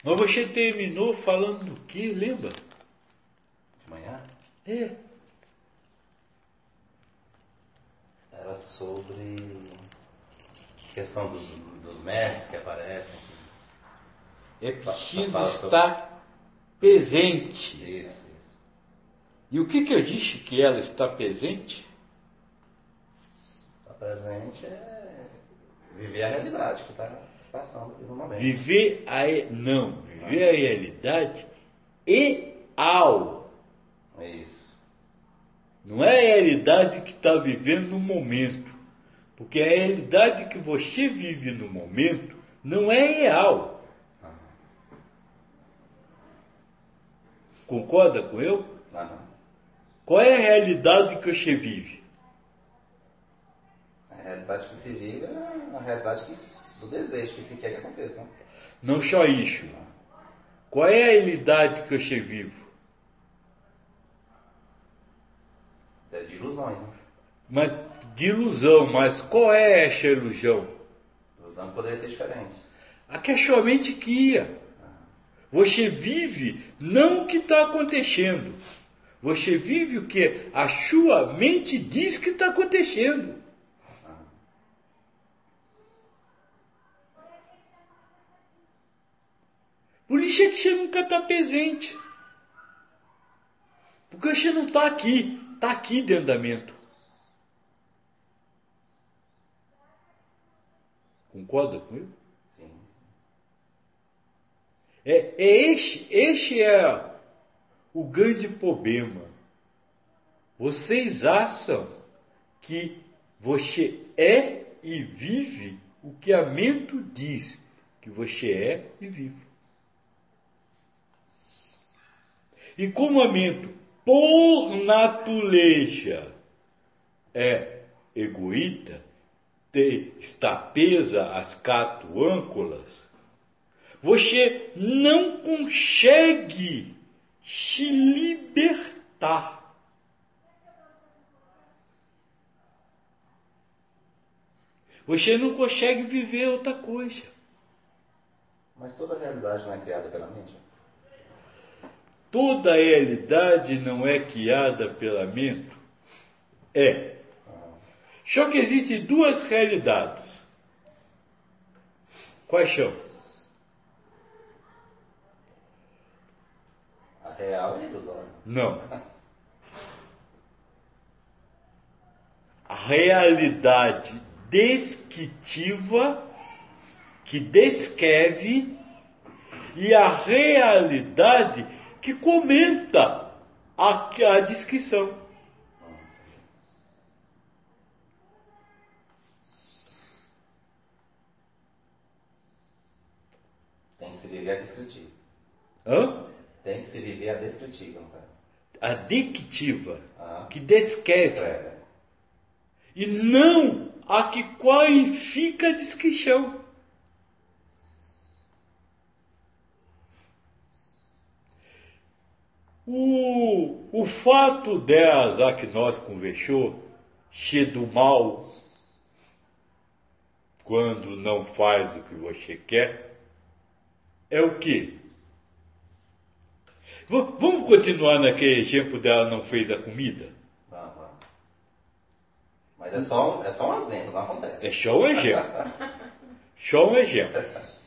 Mas você terminou falando do que, lembra? De manhã? É. Era sobre questão dos mestres que aparecem. É preciso Fala estar presente. Isso. E o que eu disse que ela está presente? Estar presente é viver a realidade que está se passando aqui no momento. Viver a realidade real. Isso. Não é a realidade que está vivendo no momento. Porque a realidade que você vive no momento não é real. Concorda com eu? Qual é a realidade que você vive? A realidade que se vive é a realidade do desejo que se quer que aconteça, né? Não só isso. Qual é a realidade que você vive? É de ilusões, né? Mas de ilusão, mas qual é essa ilusão? Ilusão poderia ser diferente. A que a sua mente cria. Você vive não o que está acontecendo. Você vive o que a sua mente diz que está acontecendo. Por isso é que você nunca está presente. Porque você não está aqui. Está aqui dentro da mente. Concorda comigo? Sim. Este é o grande problema. Vocês acham que você é e vive o que a mente diz que você é e vive. E como a mente, por natureza, é egoísta, está presa às quatro âncoras, você não consegue se libertar. Você não consegue viver outra coisa. Mas toda realidade não é criada pela mente? Toda realidade não é criada pela mente? É. Só que existem duas realidades. Quais são? A real e a ilusória. Não. A realidade descritiva, que descreve, e a realidade que comenta a descrição. Tem que se viver a descritiva. Hã? Tem que se viver a descritiva, no caso. A dictiva, que descreve. Descreve. E não a que qualifica a descrição. O fato delas, a que nós conversou, ser do mal, quando não faz o que você quer, é o quê? Vamos continuar naquele exemplo dela não fez a comida? Vamos. Mas é só um exemplo, não acontece. É só um exemplo. Só um exemplo.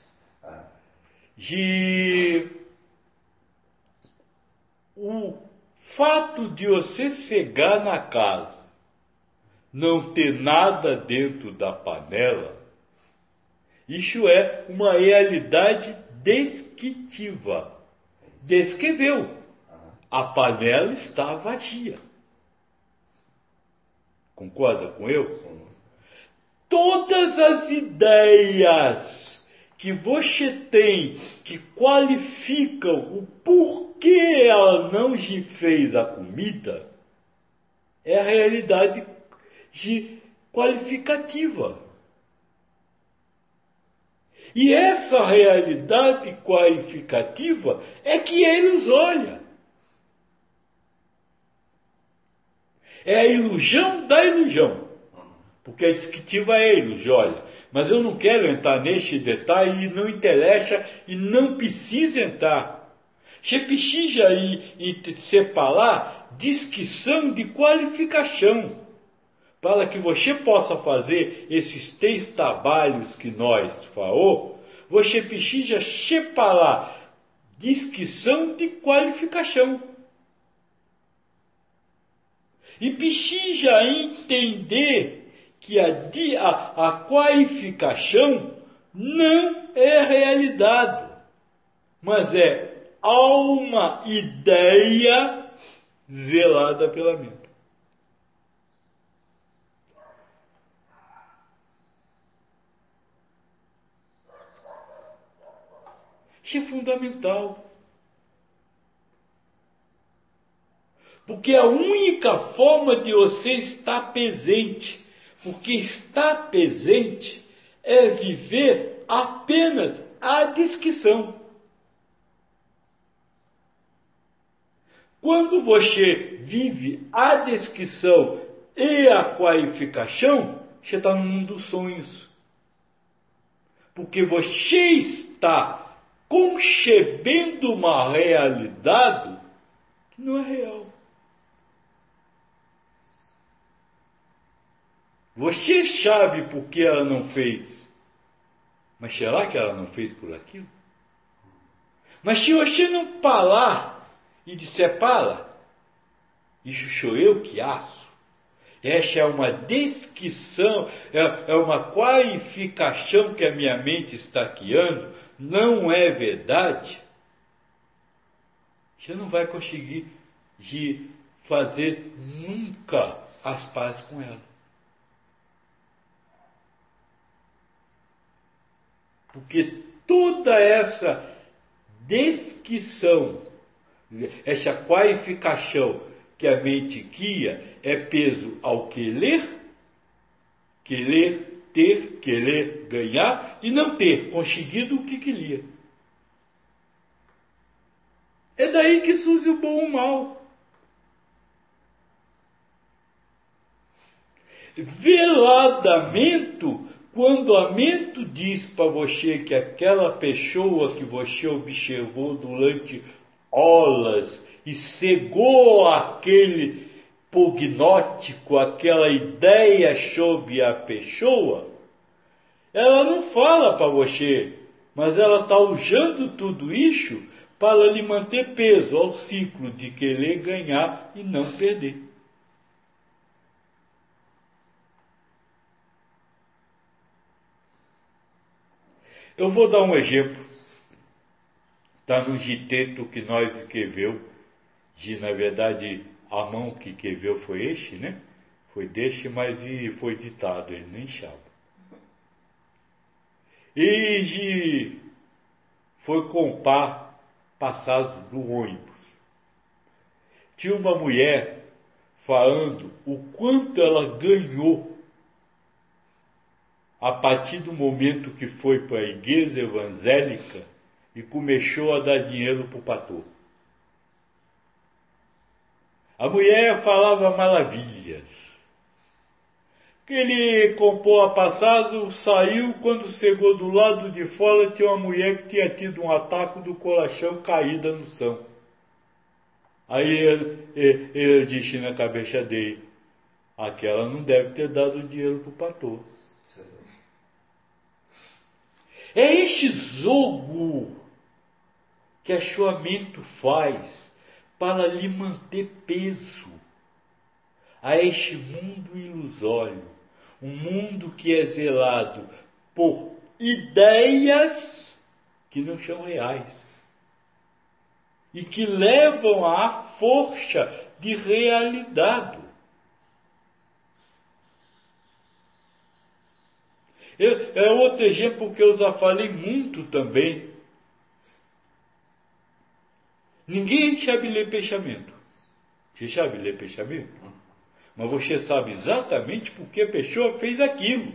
O fato de você chegar na casa, não ter nada dentro da panela, isso é uma realidade descritiva. Descreveu. A panela está vazia. Concorda com eu? Todas as ideias que você tem que qualificam o porquê ela não te fez a comida é a realidade qualificativa. E essa realidade qualificativa é que eles olham. É a ilusão da ilusão. Porque a descritiva é a ilusão. Olha, Mas eu não quero entrar neste detalhe e não interessa e não precisa entrar. Chepixija e separar disquisição de qualificação, para que você possa fazer esses 3 trabalhos que nós falou, você precisa separar disquisição de qualificação. E precisa entender que a qualificação não é realidade, mas é uma ideia zelada pela mente. Isso é fundamental. Porque a única forma de você estar presente, porque estar presente é viver apenas a descrição. Quando você vive a descrição e a qualificação, você está no mundo dos sonhos. Porque você está concebendo uma realidade que não é real. Você sabe por que ela não fez. Mas será que ela não fez por aquilo? Mas se você não falar e disser, para, isso sou eu que acho. Esta é uma descrição, é uma qualificação que a minha mente está criando, não é verdade. Você não vai conseguir fazer nunca as pazes com ela. Porque toda essa descrição, essa qualificação que a mente cria é peso ao querer ter, querer ganhar e não ter conseguido o que queria. É daí que surge o bom ou o mal. Veladamente, quando a mente diz para você que aquela pessoa que você observou durante horas e cegou aquele prognóstico, aquela ideia sobre a pessoa, ela não fala para você, mas ela está usando tudo isso para lhe manter preso ao ciclo de querer ganhar e não perder. Eu vou dar um exemplo. Está no giteto que nós escreveu, na verdade a mão que escreveu foi este, né? Foi deste, mas foi ditado, ele nem sabe. E foi comprar passagem do ônibus. Tinha uma mulher falando o quanto ela ganhou a partir do momento que foi para a igreja evangélica e começou a dar dinheiro para o pastor. A mulher falava maravilhas. Que ele comprou a passagem, saiu, quando chegou do lado de fora, tinha uma mulher que tinha tido um ataque do coração caída no chão. Aí ele disse na cabeça dele, aquela não deve ter dado dinheiro para o pastor. É este jogo que a sua mente faz para lhe manter preso a este mundo ilusório, um mundo que é zelado por ideias que não são reais e que levam à força de realidade. É outro exemplo que eu já falei muito também. Ninguém sabe ler pensamento. Você sabe ler pensamento? Mas você sabe exatamente por que a pessoa fez aquilo.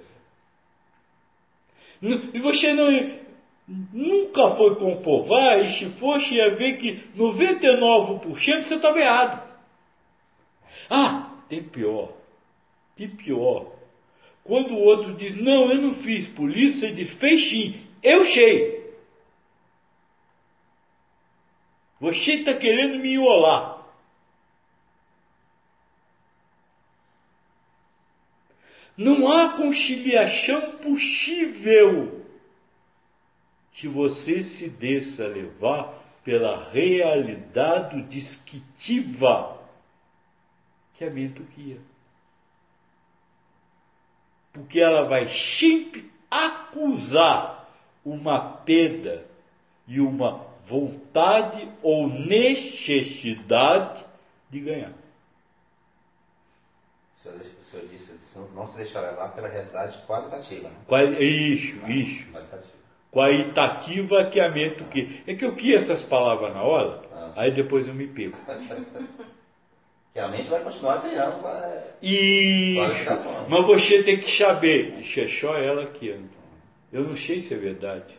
E você nunca foi comprovar, e se fosse, ia ver que 99% você estava errado. Ah, tem pior. Quando o outro diz, não, eu não fiz por isso, ele diz, fez sim, eu sei. Você está querendo me enrolar. Não há conciliação possível se você se deixa levar pela realidade descritiva que a mente guia. Porque ela vai sempre acusar uma perda e uma vontade ou necessidade de ganhar. O senhor disse não se deixar levar pela realidade qualitativa, né? Isso. Qualitativa. Qualitativa que a mente que é que eu quis essas palavras na hora, aí depois eu me perco. Que a mente vai continuar treinando com a Isso, qualificação. mas você tem que saber, é só ela que anda. Eu não sei se é verdade.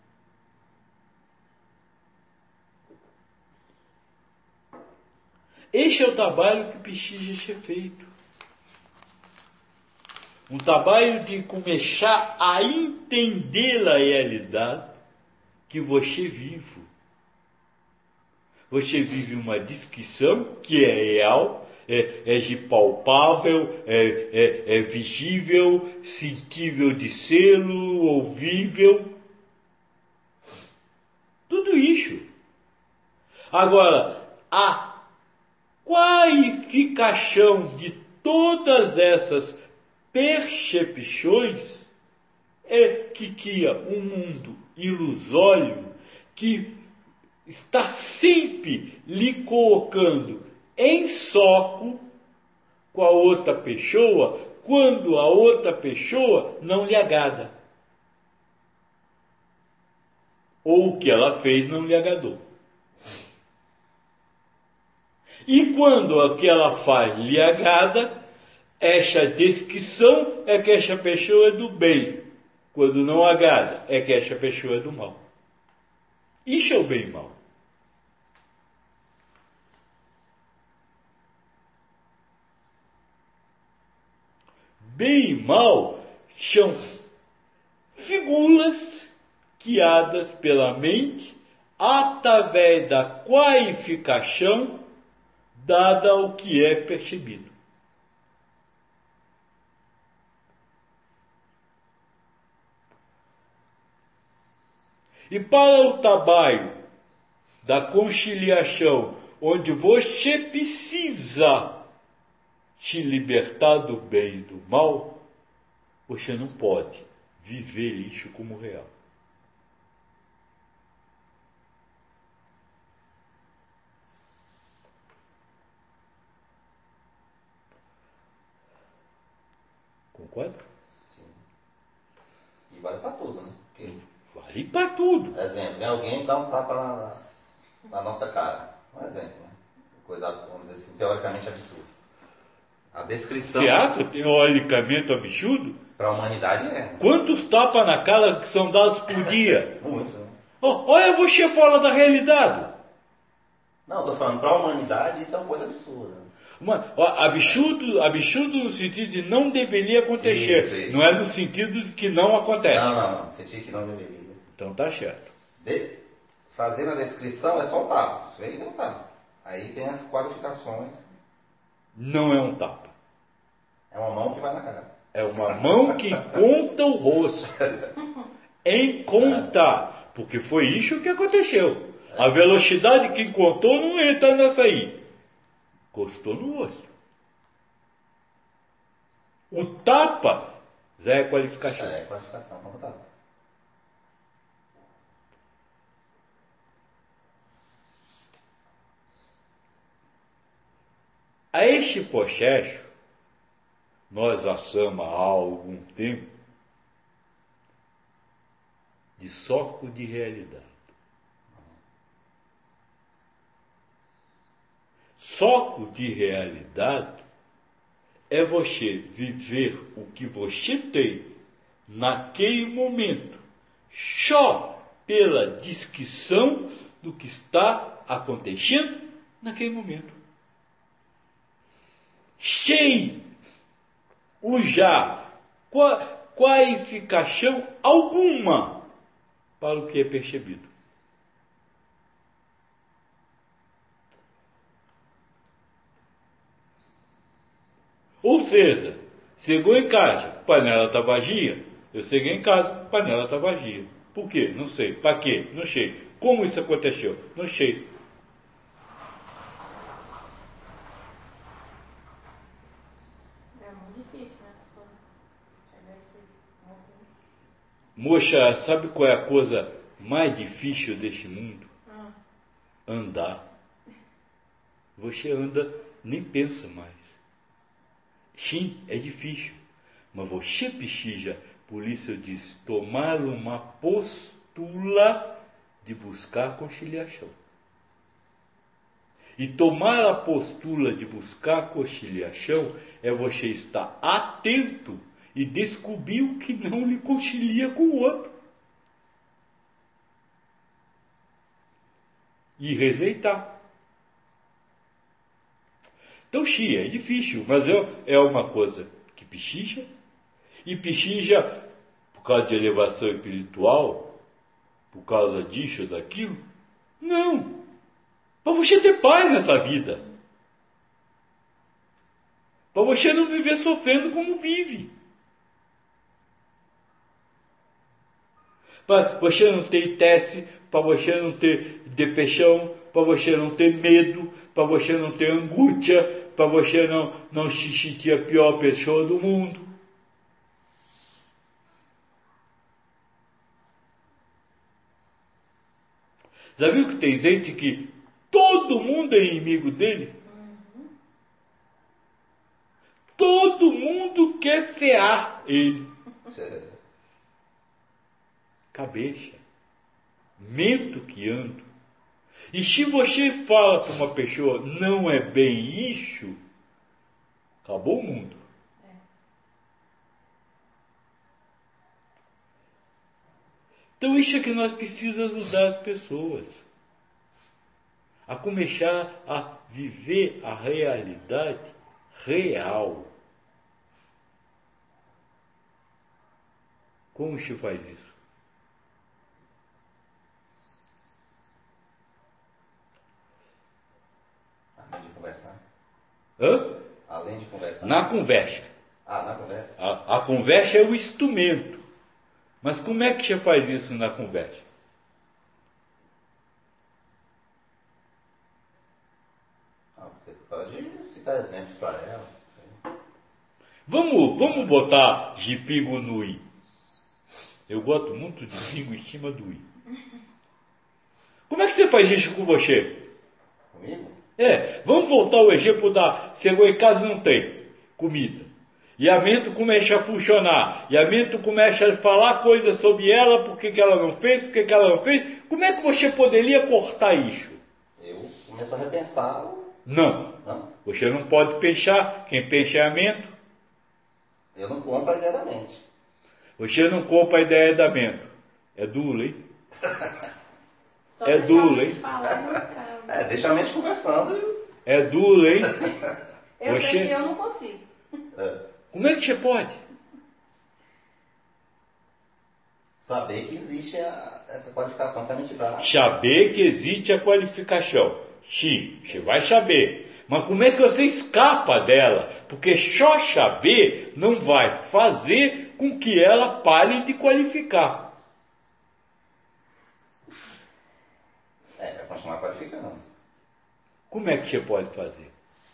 Este é o trabalho que precisa ser feito. Um trabalho de começar a entender a realidade que você vive. Você vive uma descrição que é real, é de palpável, é visível, sentível de selo, ouvível. Tudo isso. Agora, a qualificação de todas essas percepções é que cria um mundo ilusório que está sempre lhe colocando em soco com a outra pessoa quando a outra pessoa não lhe agrada. Ou o que ela fez não lhe agradou. E quando o que ela faz lhe agrada, essa descrição é que essa pessoa é do bem. Quando não agrada, é que essa pessoa é do mal. Isso é o bem e mal. Bem e mal são figuras criadas pela mente através da qualificação dada ao que é percebido. E para o trabalho da conciliação, onde você precisa se libertar do bem e do mal, você não pode viver isso como real. Concorda? Sim. E vale para tudo, né? Porque, vale para tudo. Exemplo, vem alguém e dá um tapa na nossa cara. Um exemplo, né? Coisa, vamos dizer assim, teoricamente absurda. A descrição... Você acha teoricamente absurdo? Para a humanidade é. Quantos tapas na cara que são dados por dia? Muitos, né? Olha você fora da realidade. Não, estou falando, para a humanidade isso é uma coisa absurda. Absurdo no sentido de não deveria acontecer. Isso. Não é no sentido de que não acontece. Não. Sentido que não deveria. Então tá certo. Fazendo a descrição é só um tapa. Isso aí não tá. Aí tem as qualificações. Não é um tapa. É uma mão que vai na cara. É uma mão que conta o rosto. Encontra. Porque foi isso que aconteceu. A velocidade que contou não entra nessa aí. Encostou no rosto. O tapa já é qualificação. É qualificação, como tapa. A este processo, nós assamos há algum tempo de soco de realidade. Soco de realidade é você viver o que você tem naquele momento, só pela descrição do que está acontecendo naquele momento. Sem usar qualificação alguma para o que é percebido. Ou seja, chegou em casa, panela está vazia. Eu cheguei em casa, panela está vazia. Por quê? Não sei. Para quê? Não sei. Como isso aconteceu? Não sei. É muito difícil, né, pessoa? Chegar a esse ponto. Moça, sabe qual é a coisa mais difícil deste mundo? Andar. Você anda, nem pensa mais. Sim, é difícil, mas você precisa, por isso eu disse, tomar uma postura de buscar conciliação. E tomar a postura de buscar conciliação é você estar atento e descobrir o que não lhe concilia com o outro. E rejeitar. Então, sim, é difícil, mas é uma coisa que precisa, e precisa, por causa de elevação espiritual, por causa disso ou daquilo. Não. Para você ter paz nessa vida. Para você não viver sofrendo como vive. Para você não ter teste, para você não ter depressão, para você não ter medo, para você não ter angústia, para você não se sentir a pior pessoa do mundo. Já viu que tem gente que todo mundo é inimigo dele? Todo mundo quer ferrar ele. Cabeça. Mento que ando. E se você fala para uma pessoa, não é bem isso, acabou o mundo. Então isso é que nós precisamos ajudar as pessoas a começar a viver a realidade real. Como se faz isso? Além de conversar. Hã? Além de conversar. Na conversa. Na conversa. A conversa é o instrumento. Mas como é que você faz isso na conversa? Você pode citar exemplos para ela. Vamos botar de pingo no i. Eu gosto muito de pingo em cima do i. Como é que você faz isso com você? Comigo? Vamos voltar ao exemplo da... Chegou em casa e não tem comida. E a mente começa a funcionar. E a mente começa a falar coisas sobre ela, por que ela não fez, por que ela não fez. Como é que você poderia cortar isso? Eu começo a repensar. Não. Você não pode pensar. Quem pensa é a mente. Eu não compro a ideia da mente. Você não compra a ideia da mente. É duro, hein? Só É duro, hein? Deixa a mente conversando. É duro, hein? Eu sei que eu não consigo. Como é que você pode? Saber que existe essa qualificação que a mente dá. Saber que existe a qualificação. Sim, você vai saber. Mas como é que você escapa dela? Porque só saber não vai fazer com que ela pare de qualificar. Vai continuar qualificando. Como é que você pode fazer?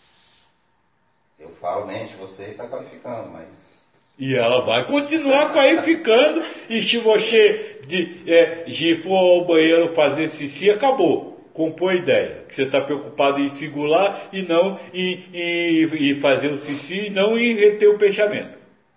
Eu falo, mente, você está qualificando, mas... E ela vai continuar qualificando. E se você for ao banheiro fazer xixi, acabou. Compõe a ideia. Que você está preocupado em segurar e não em fazer o xixi e não em reter o pensamento.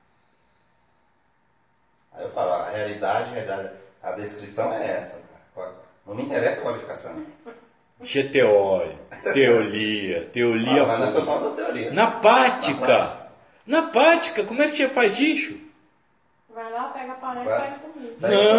Aí eu falo, a realidade, a descrição é essa. Não me interessa a qualificação. Isso é teoria. Mas nós estamos falando da teoria. Na prática, como é que você faz isso? Vai lá, pega a panela e faz comida.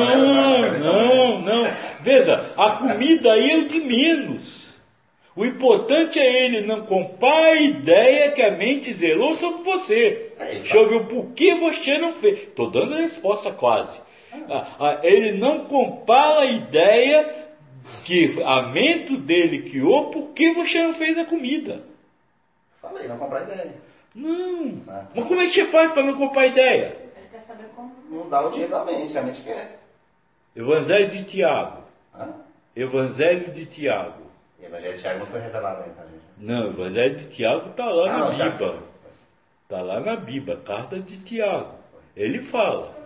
Não. Veja, a comida aí é o de menos. O importante é ele não comprar a ideia que a mente zelou sobre você. Sobre o porquê você não fez. Estou dando a resposta quase. Ele não compara a ideia que a mente dele criou porque você não fez a comida. Falei, não comprar ideia. Não. Mas como é que você faz para não comprar ideia? Ele quer saber como você... Não dá o dinheiro da mente, que a mente quer. Evangelho de Tiago. Hã? Evangelho de Tiago. E o Evangelho de Tiago não foi revelado ainda pra gente. Não, o Evangelho de Tiago está lá na não, Bíblia. Tiago. Está lá na Bíblia, carta de Tiago. Ele fala.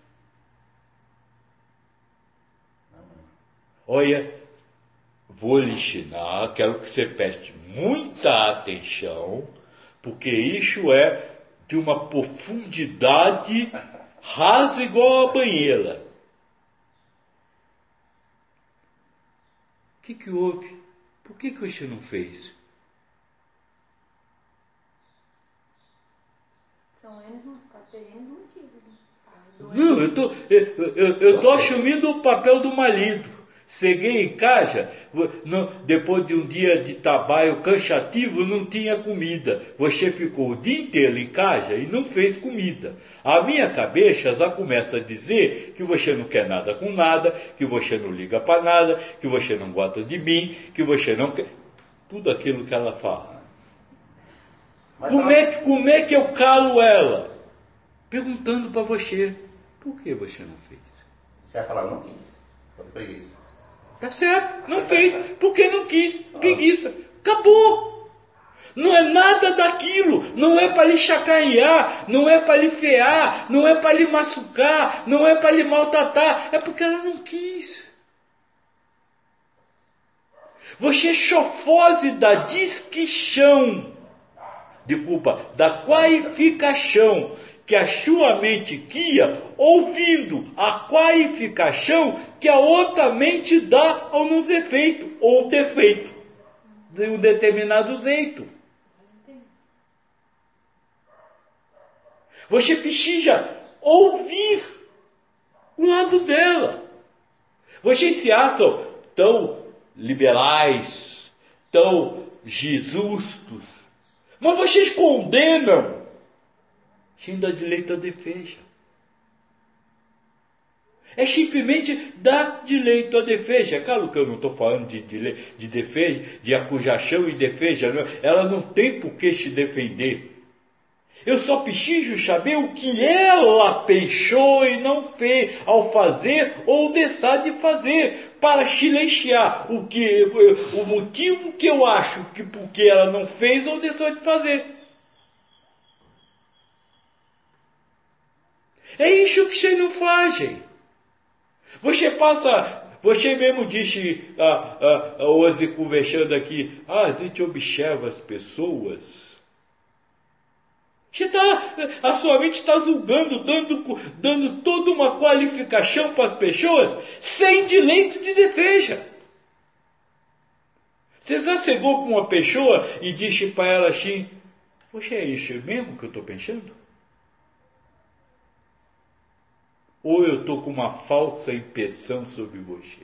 Olha, vou lhe ensinar, quero que você preste muita atenção, porque isso é de uma profundidade rasa igual a banheira. O que houve? Por que você não fez? Pode ter N motivos. Não, eu estou assumindo o papel do marido. Cheguei em casa, depois de um dia de trabalho cansativo, não tinha comida. Você ficou o dia inteiro em casa e não fez comida. A minha cabeça já começa a dizer que você não quer nada com nada, que você não liga para nada, que você não gosta de mim, que você não quer... Tudo aquilo que ela fala. Como é que eu calo ela? Perguntando para você, por que você não fez? Você vai falar, eu não quis. Tô com preguiça. Tá certo, não fez. Porque não quis, preguiça. Acabou. Não é nada daquilo. Não é para lhe chacanhar, não é para lhe fear, não é para lhe machucar, não é para lhe maltratar. É porque ela não quis. Você chofose da disquichão, da qualificação que a sua mente cria, ouvindo a qualificação que a outra mente dá ao não ter feito, ou ter feito, de um determinado jeito. Você precisa ouvir o lado dela. Vocês se acham tão liberais, tão justos, mas vocês condenam ainda direito à defesa. É simplesmente dar direito à defesa. É claro que eu não estou falando de defesa, de acusação e defesa. Não. Ela não tem por que se defender. Eu só preciso saber o que ela pensou e não fez ao fazer ou deixar de fazer, para silenciar o motivo que eu acho que porque ela não fez ou deixou de fazer. É isso que vocês não fazem. Você mesmo disse hoje conversando aqui, a gente observa as pessoas. A sua mente está julgando, dando toda uma qualificação para as pessoas sem direito de defesa. Você já chegou com uma pessoa e disse para ela assim, você é isso mesmo que eu estou pensando? Ou eu estou com uma falsa impressão sobre você?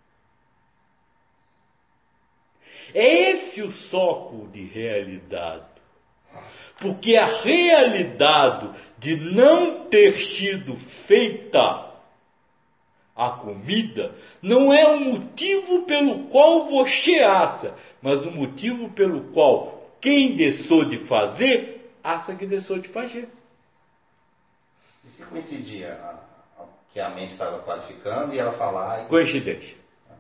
É esse o soco de realidade. Porque a realidade de não ter sido feita a comida não é o motivo pelo qual você acha, mas o motivo pelo qual quem deixou de fazer, acha que deixou de fazer. E se coincidir que a mente estava qualificando e ela falar... Coincidência.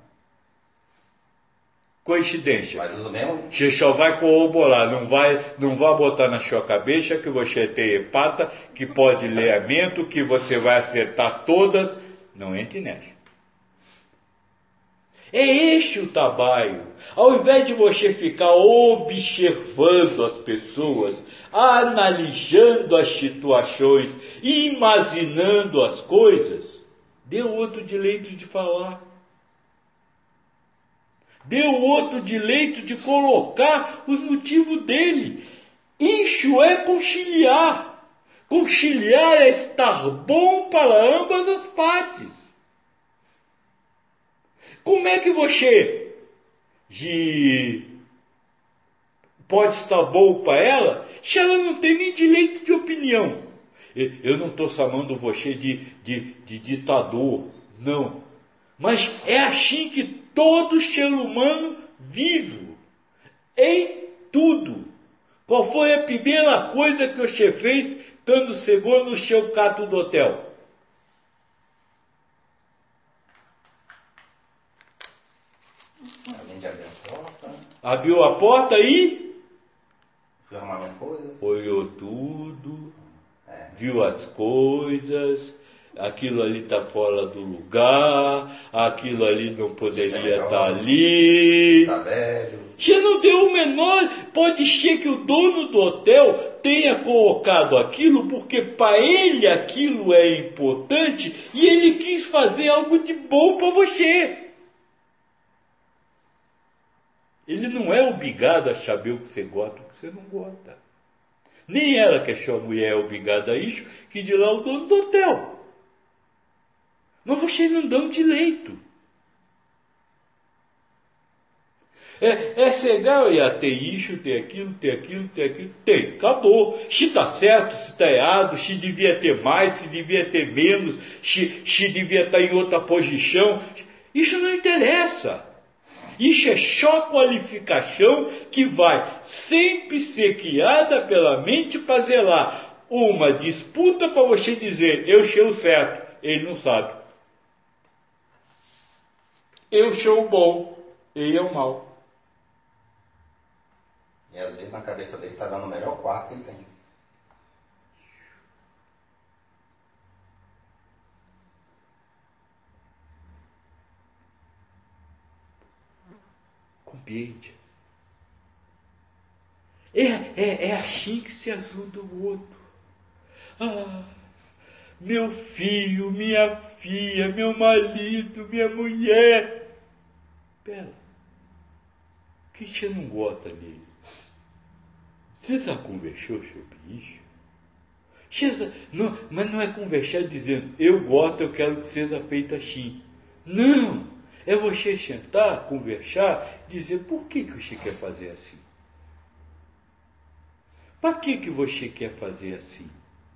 Coincidência. Mas usa mesmo? Você só vai corroborar, não vai botar na sua cabeça que você tem empata, que pode ler a mente, que você vai acertar todas. Não entre nessa. É este o trabalho. Ao invés de você ficar observando as pessoas, analisando as situações, imaginando as coisas, dê outro direito de falar. Dê outro direito de colocar os motivos dele. Isso é conciliar. Conciliar é estar bom para ambas as partes. Como é que você pode estar bom para ela, se ela não tem nem direito de opinião. Eu não estou chamando você de ditador, não. Mas é assim que todo ser humano vive, em tudo. Qual foi a primeira coisa que você fez quando chegou no seu quarto do hotel? Além de abrir a porta, Abriu a porta e fui arrumar minhas coisas. olhou tudo, viu as coisas, aquilo ali está fora do lugar, aquilo ali não poderia estar ali. Tá velho. Você não deu o menor. Pode ser que o dono do hotel tenha colocado aquilo porque para ele aquilo é importante e ele quis fazer algo de bom para você. Ele não é obrigado a saber o que você gosta e o que você não gosta. Nem ela, que é sua mulher, é obrigada a isso, que de lá o dono do hotel. Mas vocês não dão direito. É chegar e ter isso, ter aquilo, ter aquilo, ter aquilo. Tem, acabou. Se está certo, se está errado, se devia ter mais, se devia ter menos, se devia estar em outra posição. Isso não interessa. Isso é só qualificação que vai sempre ser criada pela mente para zelar uma disputa para você dizer, eu sou o certo, ele não sabe. Eu sou o bom, ele é o mal. E às vezes na cabeça dele tá dando o melhor quarto que ele tem. Compreende? É assim que se ajuda o outro. Ah, meu filho, minha filha, meu marido, minha mulher. Pera, o que você não gosta nele? Você já conversou sobre isso? Mas não é conversar dizendo, eu gosto, eu quero que seja feito assim. Não! É você sentar, conversar, dizer por que você quer fazer assim? Para que você quer fazer assim?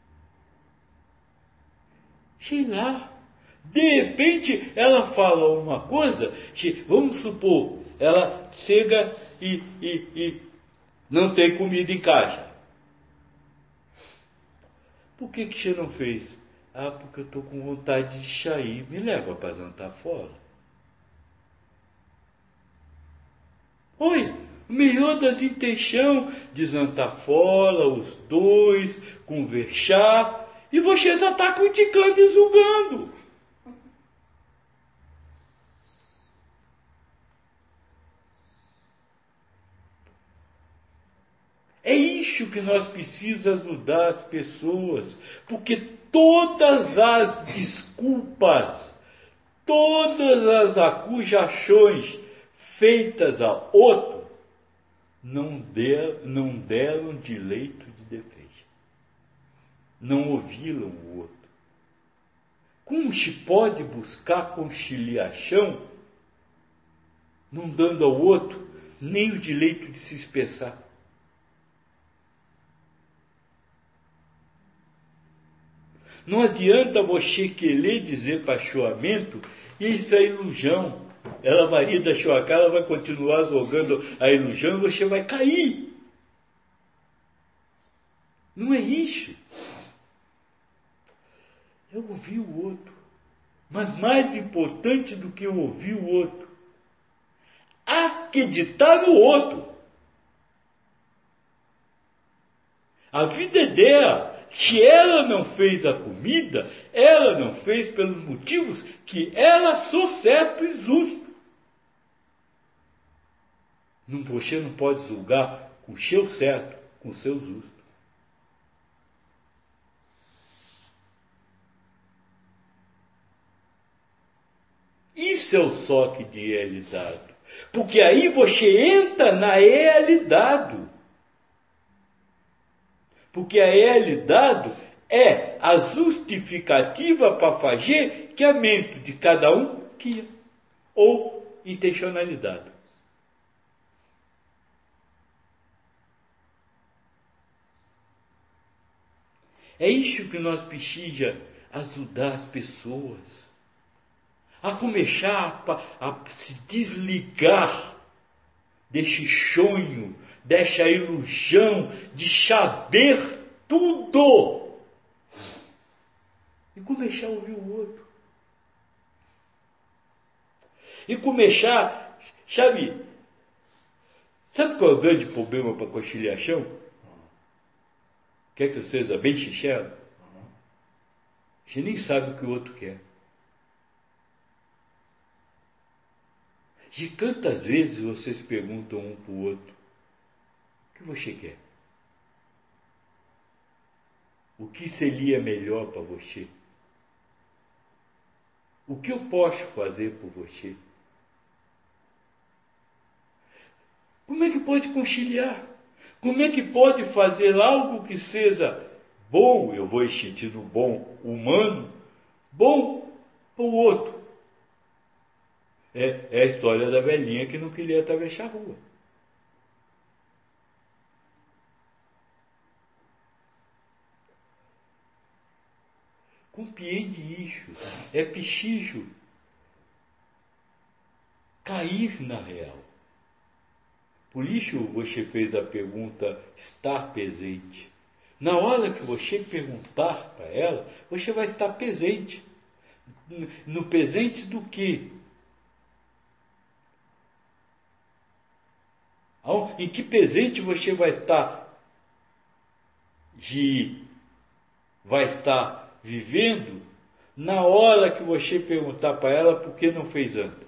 Sei lá. De repente, ela fala uma coisa que, vamos supor, ela chega e não tem comida em casa. Por que você não fez? Ah, porque eu estou com vontade de sair. Me leva para jantar fora. Oi, o melhor das intenções de jantar fora, os dois, conversar, e você já está criticando e julgando. É isso que nós precisamos ajudar as pessoas, porque todas as desculpas, todas as acusações feitas a outro não deram direito de defesa. Não ouviram o outro. Como se pode buscar conciliação não dando ao outro nem o direito de se expressar? Não adianta você querer dizer para choramento, isso é ilusão. Ela vai rir da sua cara, vai continuar jogando a ilusão e você vai cair. Não é isso. É ouvir o outro. Mas mais importante do que ouvir o outro, acreditar no outro. A vida é dela. Se ela não fez a comida, ela não fez pelos motivos que ela achou certo e justo. Você não pode julgar com o seu certo, com o seu justo. Isso é o choque de realidade. Porque aí você entra na realidade. Porque a realidade é a justificativa para fazer que a mente de cada um queira. Ou intencionalidade. É isso que nós precisamos ajudar as pessoas a começar a se desligar desse sonho, dessa ilusão de saber tudo e começar a ouvir o outro. E começar, sabe qual é o grande problema para a conciliação? Quer que eu seja bem sincero? Você nem sabe o que o outro quer. De quantas vezes vocês perguntam um para o outro: o que você quer? O que seria melhor para você? O que eu posso fazer por você? Como é que pode conciliar? Como é que pode fazer algo que seja bom, eu vou insistir no bom humano, bom para o outro? É a história da velhinha que não queria atravessar a rua. Compreende isso. É preciso cair na real. Por isso você fez a pergunta estar presente. Na hora que você perguntar para ela, você vai estar presente. No presente do quê? Em que presente você vai estar vivendo na hora que você perguntar para ela por que não fez antes?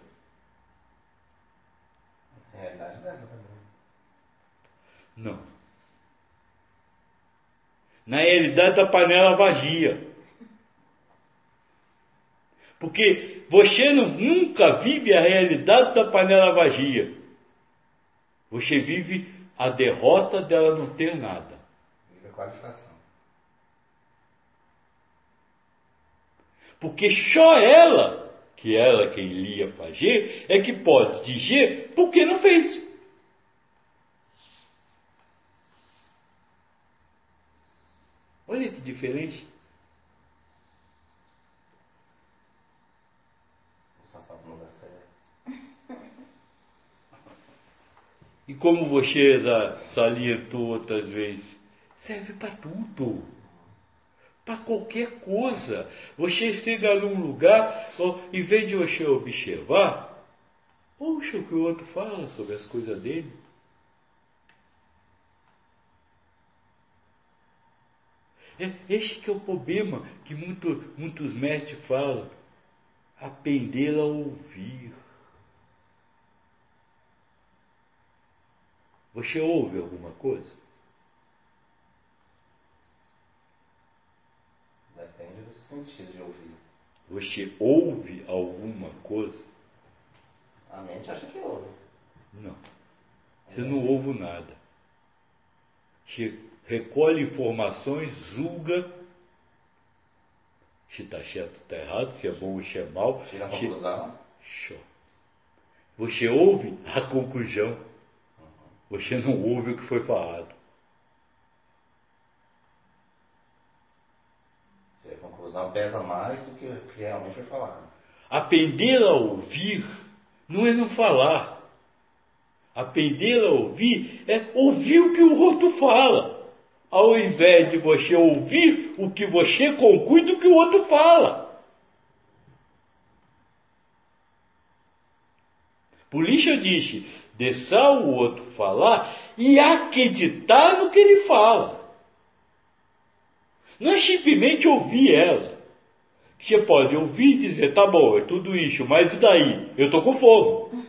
A realidade dela também. Não. Na realidade da panela vazia. Porque você nunca vive a realidade da panela vazia. Você vive a derrota dela não ter nada. Vive a qualificação. Porque só ela, que ela quem ia fazer, é que pode dizer por que não fez. Olha que diferença. O sapato não dá certo. E como você já salientou outras vezes, serve para tudo. Para qualquer coisa. Você chega num lugar, em vez de você observar, ouça o que o outro fala sobre as coisas dele. Este que é o problema que muitos mestres falam. Aprender a ouvir. Você ouve alguma coisa? Depende do sentido de ouvir. Você ouve alguma coisa? A mente acha que ouve. Não. Você não ouve nada. Você recolhe informações, julga se está certo, se está errado, se é bom ou se é mal. Tira a conclusão. Você ouve a conclusão. Você não ouve o que foi falado. Se a conclusão pesa mais do que o que realmente foi falado. Aprender a ouvir não é não falar. Aprender a ouvir é ouvir o que o outro fala. Ao invés de você ouvir o que você conclui do que o outro fala. Por isso eu disse, deixar o outro falar e acreditar no que ele fala. Não é simplesmente ouvir ela. Você pode ouvir e dizer, tá bom, é tudo isso, mas e daí? Eu estou com fome.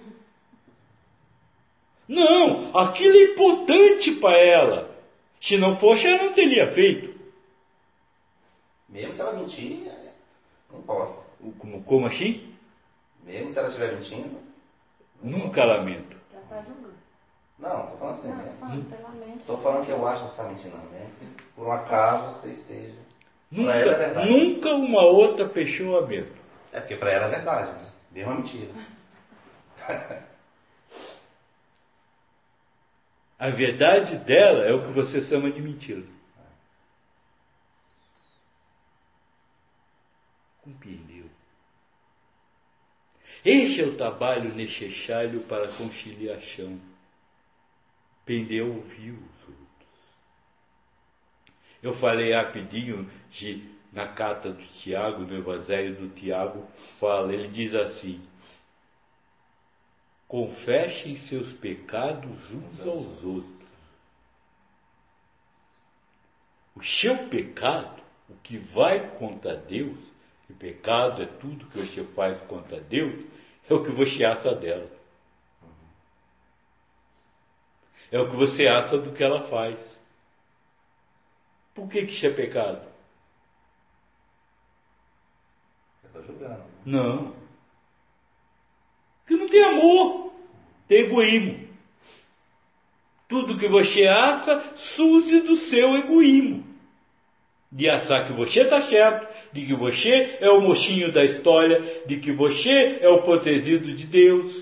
Não, aquilo é importante para ela. Se não fosse, ela não teria feito. Mesmo se ela mentir, não importa. Como assim? Mesmo se ela estiver mentindo. Nunca lamento. Já está julgando. Não, estou falando assim. Não, Né? tô falando pela mente. Estou falando que eu acho que você está mentindo, né? Por um acaso você esteja. Para ela é verdade. Nunca uma outra pessoa mesmo. É porque para ela é verdade, né? Mesmo a mentira. A verdade dela é o que você chama de mentira. compreendeu. Este é o trabalho necessário para a conciliação. Pendeu ouviu os outros. Eu falei rapidinho na carta do Tiago, no Evangelho do Tiago, ele diz assim: confessem seus pecados uns aos outros. O seu pecado, o que vai contra Deus, o pecado é tudo que você faz contra Deus, é o que você acha dela. É o que você acha do que ela faz. Por que isso é pecado? Eu estou julgando. Não. Porque não tem amor, tem egoísmo. Tudo que você acha surge do seu egoísmo. De achar que você está certo, de que você é o mocinho da história, de que você é o protegido de Deus.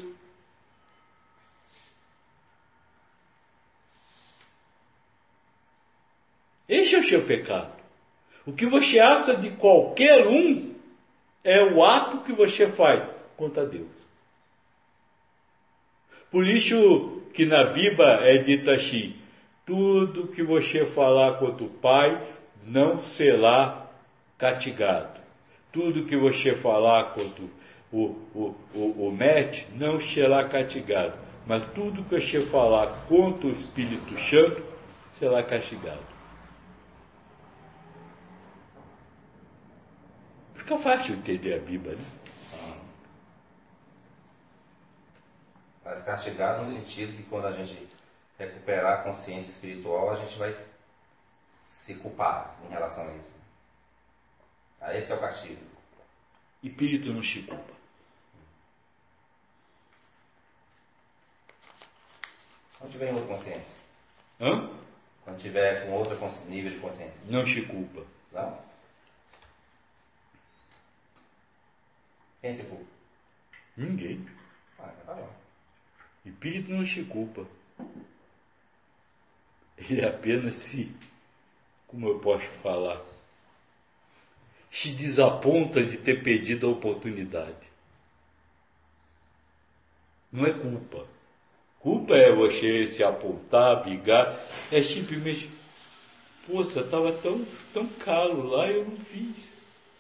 Esse é o seu pecado. O que você acha de qualquer um é o ato que você faz contra Deus. Por isso que na Bíblia é dito assim: tudo que você falar contra o Pai não será castigado. Tudo que você falar contra o mestre não será castigado. Mas tudo que você falar contra o Espírito Santo será castigado. Fica fácil entender a Bíblia, né? Mas castigado no sentido que quando a gente recuperar a consciência espiritual, a gente vai se culpar em relação a isso. Esse é o castigo. Espírito não se culpa. Quando tiver em outra consciência. Hã? Quando tiver com outro nível de consciência. Não se culpa. Não? Quem se culpa? Ninguém. Tá bom. Espírito não se culpa. Ele apenas se, como eu posso falar, se desaponta de ter perdido a oportunidade. Não é culpa. Culpa é você se apontar, brigar. É simplesmente, poxa, estava tão caro lá e eu não fiz.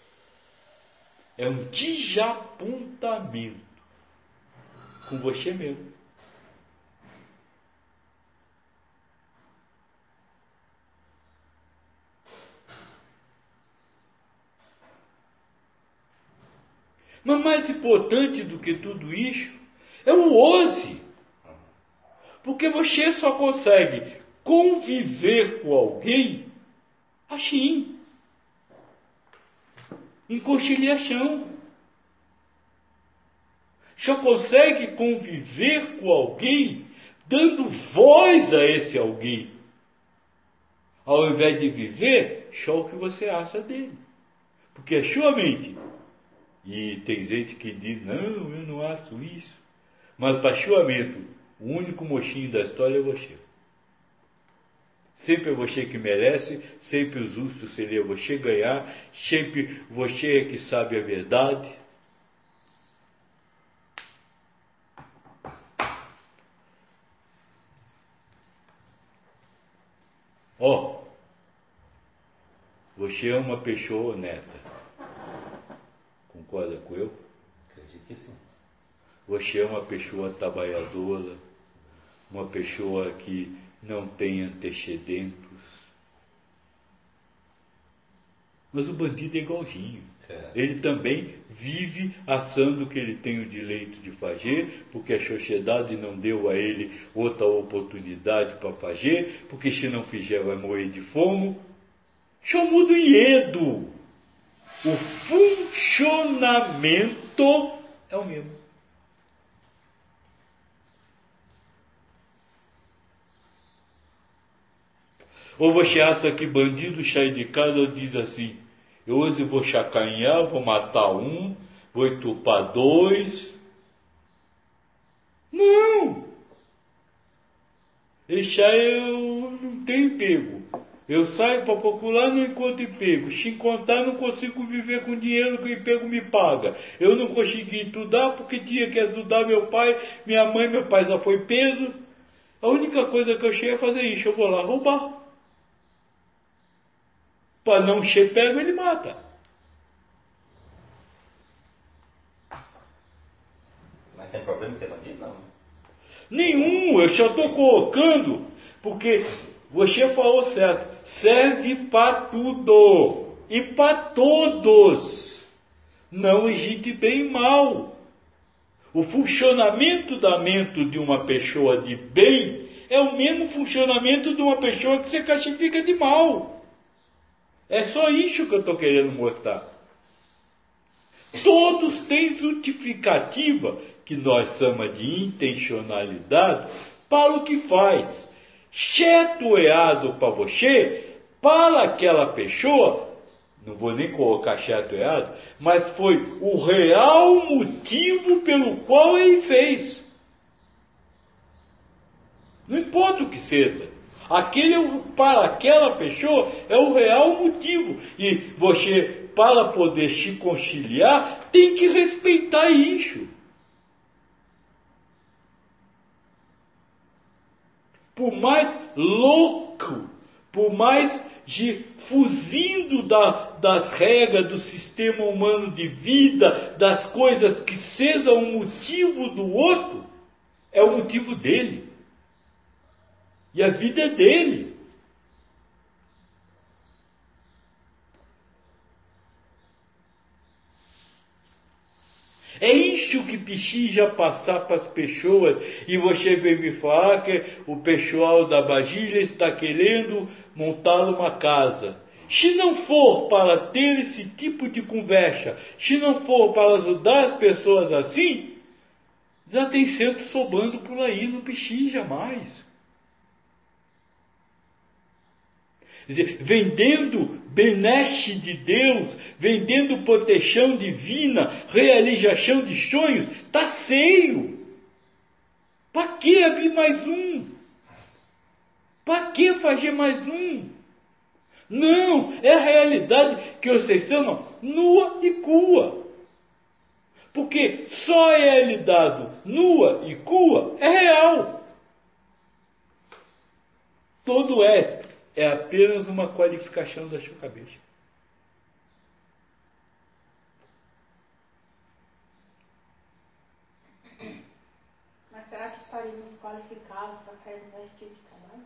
É um desapontamento com você mesmo. Mas mais importante do que tudo isso é o ouse. Porque você só consegue conviver com alguém assim, em conciliação. Só consegue conviver com alguém dando voz a esse alguém. Ao invés de viver só o que você acha dele. Porque é sua mente. E tem gente que diz, não, eu não acho isso. Mas para sua mente, o único mocinho da história é você. Sempre é você que merece, sempre o justo seria você ganhar, sempre você é que sabe a verdade. Você é uma pessoa honesta. Concorda com eu? Acredito que sim. Você é uma pessoa trabalhadora, uma pessoa que não tem antecedentes. Mas o bandido é igualzinho. Ele também vive achando que ele tem o direito de fazer, porque a sociedade não deu a ele outra oportunidade para fazer, porque se não fizer vai morrer de fome. Só muda o enredo. O funcionamento é o mesmo. Ou você acha que bandido sai de casa e diz assim, eu hoje vou chacanhar, vou matar um, vou entupar dois. Não! Esse aí eu não tenho emprego. Eu saio para procurar, não encontro emprego. Se encontrar, não consigo viver com o dinheiro que o emprego me paga. Eu não consegui estudar porque tinha que ajudar meu pai, minha mãe, meu pai já foi preso. A única coisa que eu cheguei a fazer isso, eu vou lá roubar. Para não ser pego, ele mata. Mas sem problema ser bandido, não. Nenhum, eu só estou colocando, porque você falou certo, serve para tudo e para todos. Não existe bem e mal. O funcionamento da mente de uma pessoa de bem é o mesmo funcionamento de uma pessoa que você classifica de mal. É só isso que eu estou querendo mostrar. Todos têm justificativa, que nós chamamos de intencionalidade, para o que faz. Certo ou errado para você, para aquela pessoa, não vou nem colocar certo ou errado, mas foi o real motivo pelo qual ele fez. Não importa o que seja. Para aquela pessoa é o real motivo. E você, para poder se conciliar, tem que respeitar isso. Por mais louco, por mais fugindo das regras do sistema humano de vida, das coisas que sejam o motivo do outro, é o motivo dele. E a vida é dele. É isso que precisa passar para as pessoas. E você vem me falar que o pessoal da Bagília está querendo montar uma casa. Se não for para ter esse tipo de conversa, se não for para ajudar as pessoas assim, já tem centro sobrando por aí, não precisa mais. Quer dizer, vendendo benesse de Deus, vendendo proteção divina, realização de sonhos, está cheio. Para que abrir mais um? Para que fazer mais um? Não, é a realidade que vocês chamam nua e crua. Porque só é realidade nua e crua é real. Todo o resto é apenas uma qualificação da sua cabeça. Mas será que estaríamos qualificados a realizar esse tipo de trabalho?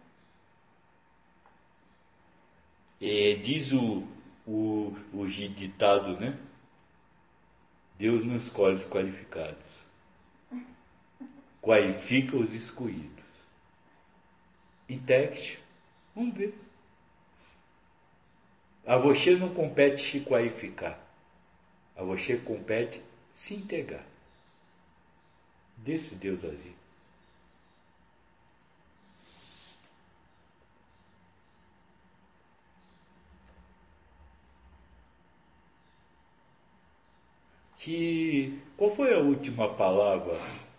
Diz o ditado, né? Deus não escolhe os qualificados. Qualifica os excluídos. Em teste, vamos ver. A você não compete se qualificar. A você compete se integrar. Desse Deus agir. Qual foi a última palavra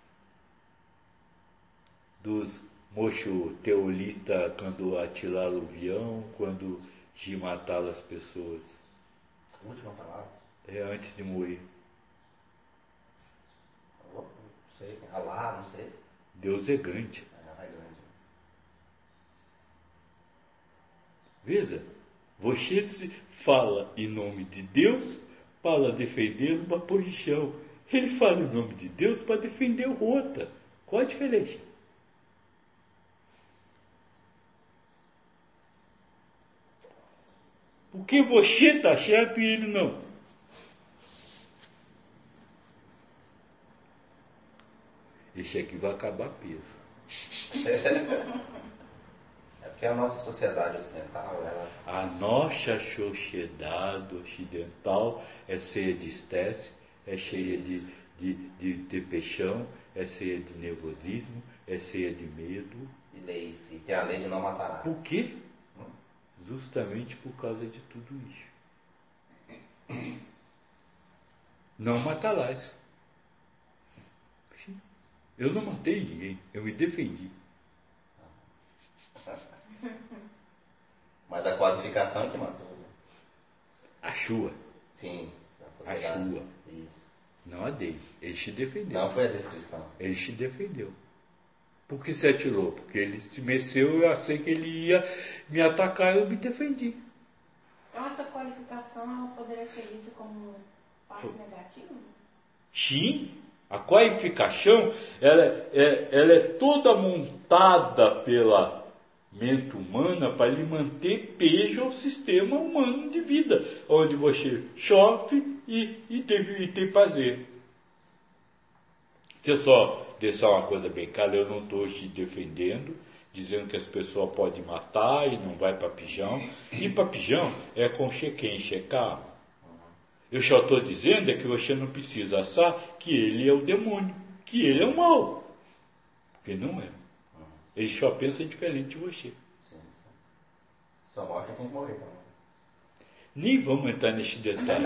dos mocho teolistas quando atiraram o avião, quando de mataram as pessoas? A última palavra? Antes de morrer. Não sei. Alá, não sei. Deus é grande. É grande. Veja, você se fala em nome de Deus para defender uma posição. Ele fala em nome de Deus para defender outra. Qual a diferença? Porque você está certo e ele não. Esse aqui vai acabar peso. É porque a nossa sociedade ocidental, ela... A nossa sociedade ocidental é cheia de estresse, é cheia de depressão, é cheia de nervosismo, é cheia de medo. E leis. E tem a lei de não matarás. Por quê? Justamente por causa de tudo isso. Não matarás. Eu não matei ninguém, eu me defendi. Mas a a qualificação que matou. Né? A Shua. Sim, da A sociedade. Shua. Isso. Não a dele. Ele te defendeu. Não foi a descrição. Ele te defendeu. Por que você atirou? Porque ele se mexeu, eu achei que ele ia me atacar e eu me defendi. Então essa qualificação ela poderia ser vista como parte negativa? Sim, a qualificação ela é toda montada pela mente humana para lhe manter pejo ao sistema humano de vida, onde você sofre e tem prazer. Se eu só deixar uma coisa bem clara, eu não estou te defendendo, dizendo que as pessoas podem matar e não vai para pijão. E para pijão é com quem checar. Eu só estou dizendo é que você não precisa achar que ele é o demônio, que ele é o mal. Porque não é. Ele só pensa diferente de você. Sim. Só morre quem tem que morrer também. Nem vamos entrar nesse detalhe.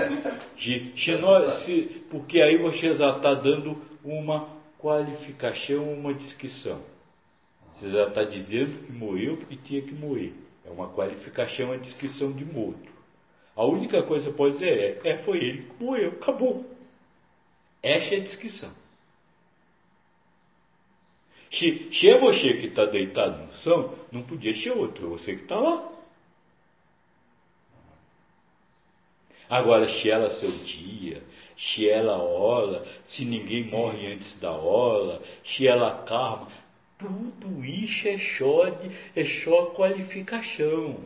Porque aí você já está dando uma qualificação, uma descrição. Você já está dizendo que morreu porque tinha que morrer. É uma qualificação, uma descrição de morto. A única coisa que pode dizer foi ele que morreu, acabou. Essa é a descrição. Se é você que está deitado no chão, não podia ser outro, é você que está lá. Agora, se ela seu dia, se ela ola, se ninguém morre antes da ola, se ela karma, tudo isso é só qualificação.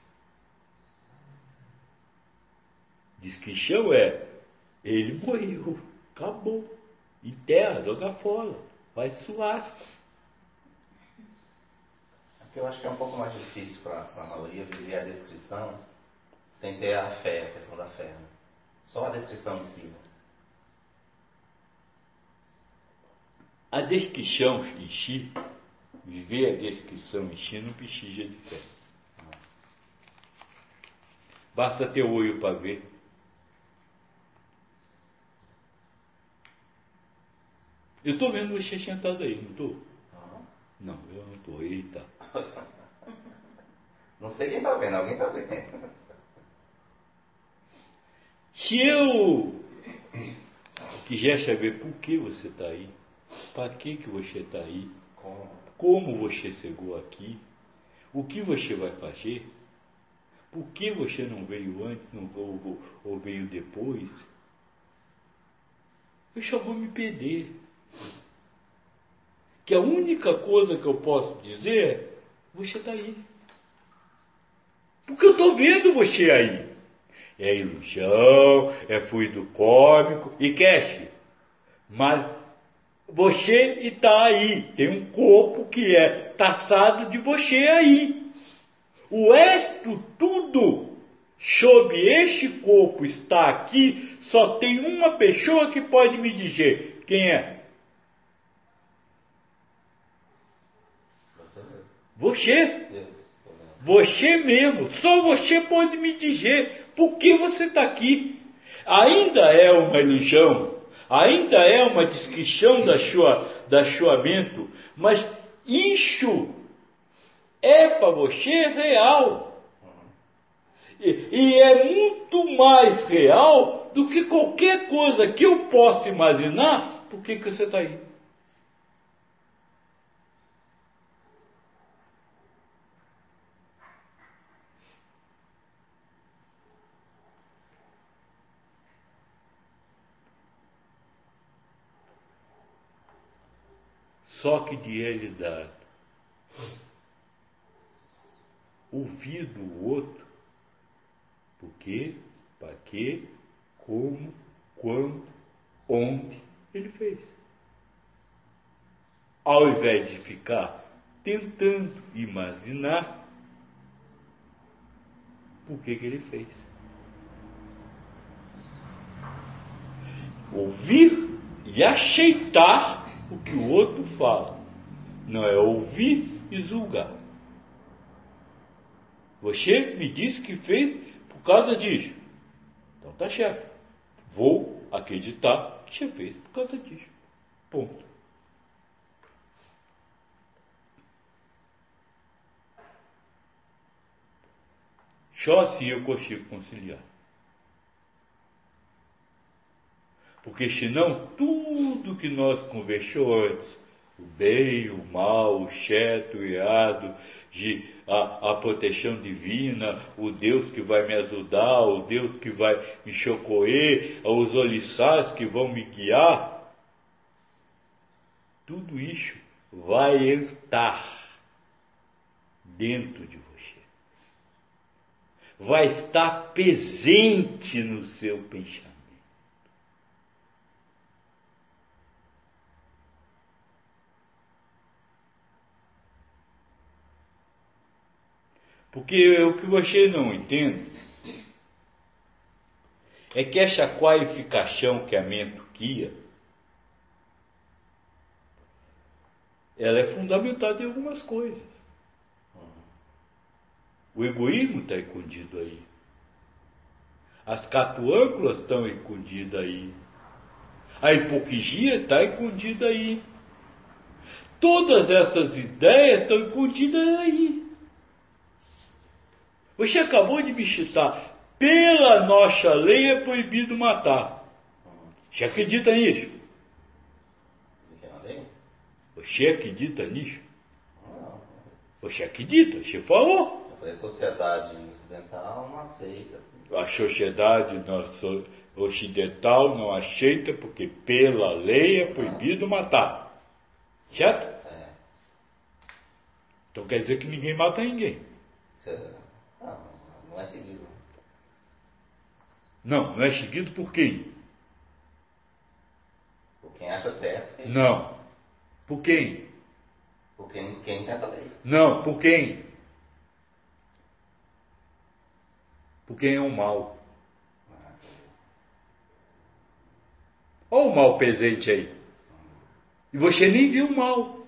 Descrição ele morreu, acabou. Enterra, joga fora, faz churrasco. Porque eu acho que é um pouco mais difícil para a maioria viver a descrição sem ter a fé, a questão da fé. Né? Só a descrição em si. Né? A descrição em si, viver a descrição em si, não precisa de fé. Basta ter olho para ver. Eu estou vendo você sentado aí, não estou? Não, eu não estou. Eita. Não sei quem está vendo, alguém está vendo. Se eu quiser saber por que você está aí, para que você está aí, como você chegou aqui, o que você vai fazer, por que você não veio antes ou veio depois, eu só vou me perder. Que a única coisa que eu posso dizer é, você está aí. Porque eu estou vendo você aí. É ilusão, é fluido cômico e cash. Mas você está aí. Tem um corpo que é taçado de você aí. O resto tudo sob este corpo está aqui, só tem uma pessoa que pode me dizer quem é. Você. Você mesmo. Só você pode me dizer por que você está aqui. Ainda é uma ilusão, ainda é uma descrição da sua mente, mas isso é para você real. E é muito mais real do que qualquer coisa que eu possa imaginar. Por que você está aí? Só que de realidade, ouvir do outro, por quê, para quê, como, quando, onde ele fez. Ao invés de ficar tentando imaginar por que ele fez. Ouvir e aceitar o que o outro fala. Não é ouvir e julgar. Você me disse que fez por causa disso. Então tá certo. Vou acreditar que você fez por causa disso. Ponto. Só assim eu consigo conciliar. Porque senão tudo que nós conversamos antes, o bem, o mal, o certo, o errado, a proteção divina, o Deus que vai me ajudar, o Deus que vai me socorrer, os oliçás que vão me guiar, tudo isso vai estar dentro de você. Vai estar presente no seu pensamento. Porque o que você não entende é que essa qualificação que a mente cria, ela é fundamentada em algumas coisas. O egoísmo está escondido aí. As catuânculas estão escondidas aí. A hipocrisia está escondida aí. Todas essas ideias estão escondidas aí. Você acabou de me citar. Pela nossa lei é proibido matar. Você acredita nisso? Você acredita nisso? Você acredita? Você falou. A sociedade ocidental não aceita. A sociedade ocidental não aceita porque pela lei é proibido matar. Certo? É. Então quer dizer que ninguém mata ninguém. Não é seguido. Não é seguido por quem? Por quem acha certo. Não. Por quem? Por quem tem essa lei. Não, por quem? Por quem é o mal. Olha o mal presente aí. E você nem viu o mal.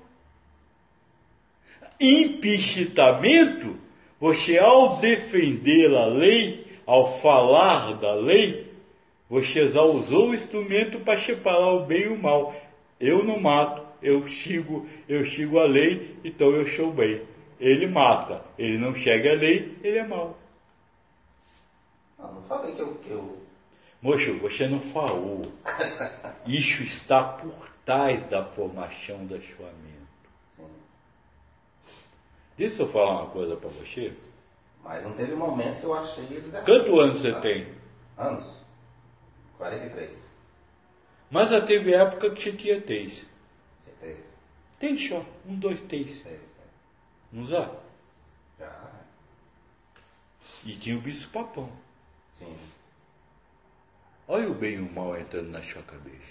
Implicitamente, você ao defender a lei, ao falar da lei, você já usou o instrumento para separar o bem e o mal. Eu não mato, eu sigo a lei, então eu sou bem. Ele mata, ele não chega à lei, ele é mal. Não falei que eu... Moço, você não falou. Isso está por trás da formação da sua mente. Sim. Deixa eu falar uma coisa para você. Mas não teve momentos que eu achei eles errados. Quantos anos você tem? Anos? 43. Mas já teve época que você tinha 3. Você teve? Tem só. 1, 2, 3. Teve. Não já? Já. E tinha o bicho-papão. Sim. Olha o bem e o mal entrando na sua cabeça.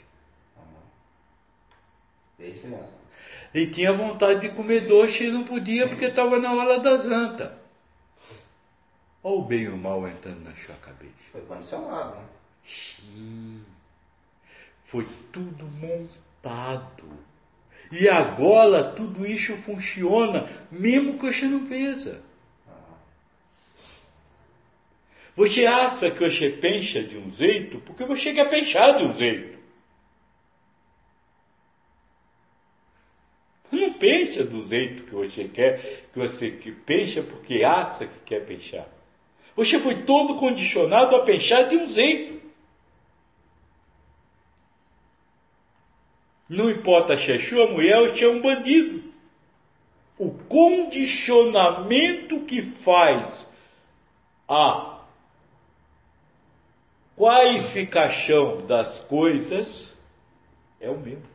Desde criança. E tinha vontade de comer doce e não podia porque estava na hora da janta. Olha o bem e o mal entrando na sua cabeça. Foi condicionado, né? Sim. Foi tudo montado. E agora tudo isso funciona, mesmo que você não veja. Você acha que você pensa de um jeito porque você quer pensar de um jeito. Não pensa do jeito que você quer, que você pensa porque acha que quer pensar. Você foi todo condicionado a pensar de um jeito. Não importa se é sua mulher ou se é um bandido. O condicionamento que faz a qualificação das coisas é o mesmo.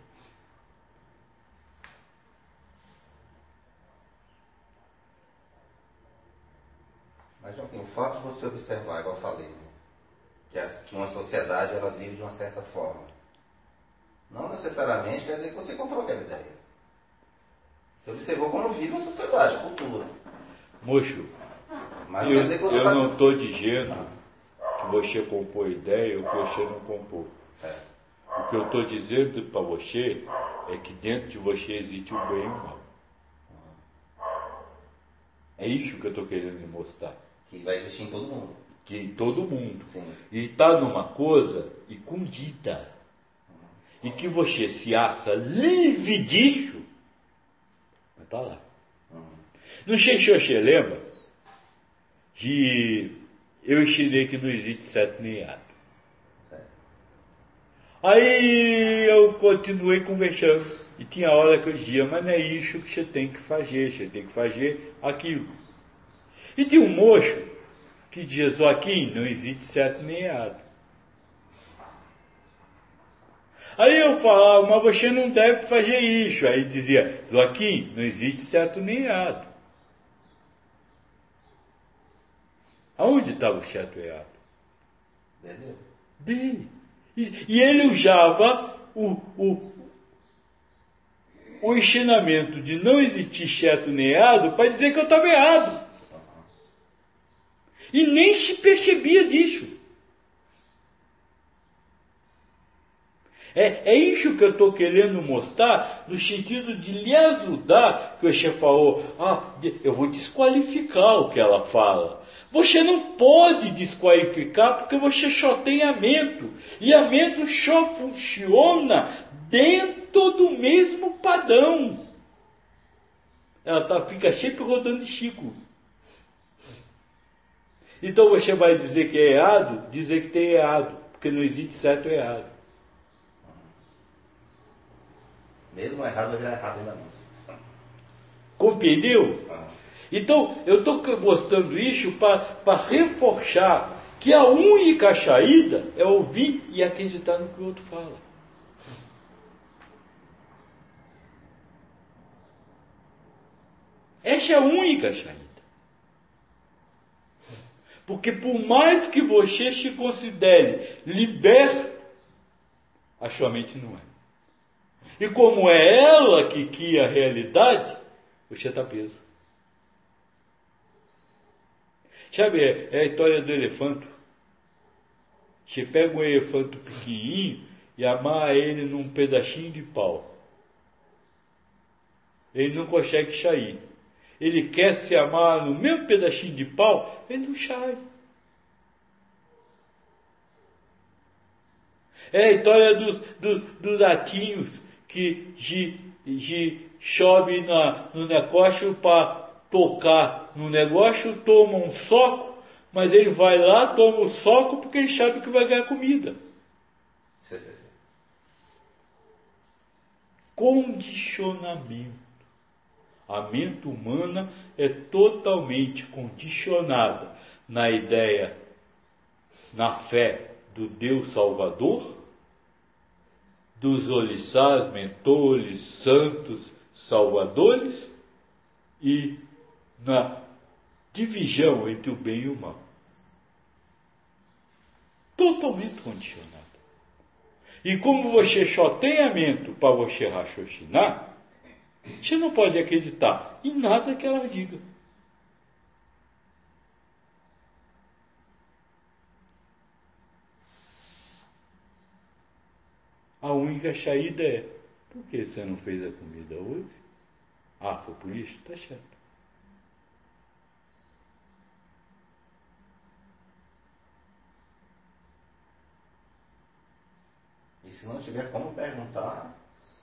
Mas, Joaquim, o fato de você observar, igual eu falei, né? Que uma sociedade ela vive de uma certa forma. Não necessariamente quer dizer que você comprou aquela ideia. Você observou como vive uma sociedade, cultura. Moço, Mas não quer dizer que você eu não estou dizendo que você comprou ideia ou que você não comprou. O que eu estou dizendo para você é que dentro de você existe o bem e o mal. É isso que eu estou querendo lhe mostrar. Que vai existir em todo mundo. Que em todo mundo. Sim. E está numa coisa escondida. E que você se acha livre disso, mas está lá. Não sei se você lembra de eu ensinei que não existe certo nem errado. Certo. Aí eu continuei conversando. E tinha hora que eu dizia, mas não é isso que você tem que fazer aquilo. E tinha um moço que dizia, Joaquim, não existe certo nem errado. Aí eu falava, mas você não deve fazer isso. Aí dizia, Joaquim, não existe certo nem errado. Aonde estava o certo e errado? Beleza. Dele. E ele usava o ensinamento de não existir certo nem errado para dizer que eu estava errado. E nem se percebia disso. É isso que eu estou querendo mostrar, no sentido de lhe ajudar, que o chefe falou, eu vou desqualificar o que ela fala. Você não pode desqualificar porque você só tem a mente. E a mente só funciona dentro do mesmo padrão. Ela fica sempre rodando de ciclo. Então você vai dizer que é errado, dizer que tem errado, porque não existe certo ou errado. Mesmo errado vai virar errado ainda mais. Compreendeu? Então, eu estou mostrando isso para reforçar que a única saída é ouvir e acreditar no que o outro fala. Essa é a única saída. Porque por mais que você se considere liberto, a sua mente não é. E como é ela que cria a realidade, você está preso. Sabe, é a história do elefante. Você pega um elefante pequenininho e amarra ele num pedacinho de pau. Ele não consegue sair. Ele quer se amarrar no mesmo pedacinho de pau, ele não sai. É a história dos ratinhos que chove no negócio para tocar no negócio, toma um soco, mas ele vai lá, toma o soco porque ele sabe que vai ganhar comida. Condicionamento. A mente humana é totalmente condicionada na ideia, na fé do Deus Salvador, dos orixás, mentores, santos, salvadores e na divisão entre o bem e o mal. Totalmente condicionado. E como você só tem a mente para você raciocinar, você não pode acreditar em nada que ela diga. A única saída é, por que você não fez a comida hoje? Foi por isso? Está certo. E se não tiver como perguntar...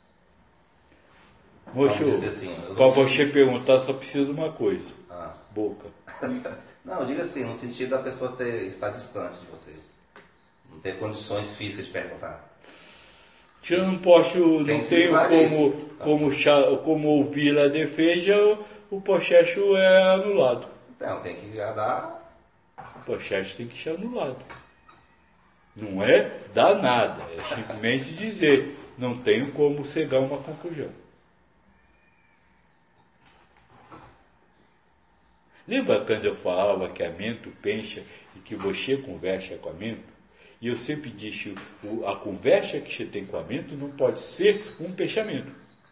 Moço, assim, para você perguntar só precisa de uma coisa. Boca. Não, diga assim, no sentido da pessoa estar distante de você. Não ter condições físicas de perguntar. Eu não posso, não tenho como ouvir a defesa, o processo é anulado. Então, tem que já dar... O processo tem que ser anulado. Não é dar nada, é simplesmente dizer, não tenho como chegar a uma conclusão. Lembra quando eu falava que a mente pensa e que você conversa com a mente? E eu sempre disse, a conversa que você tem com a mente não pode ser um pensamento.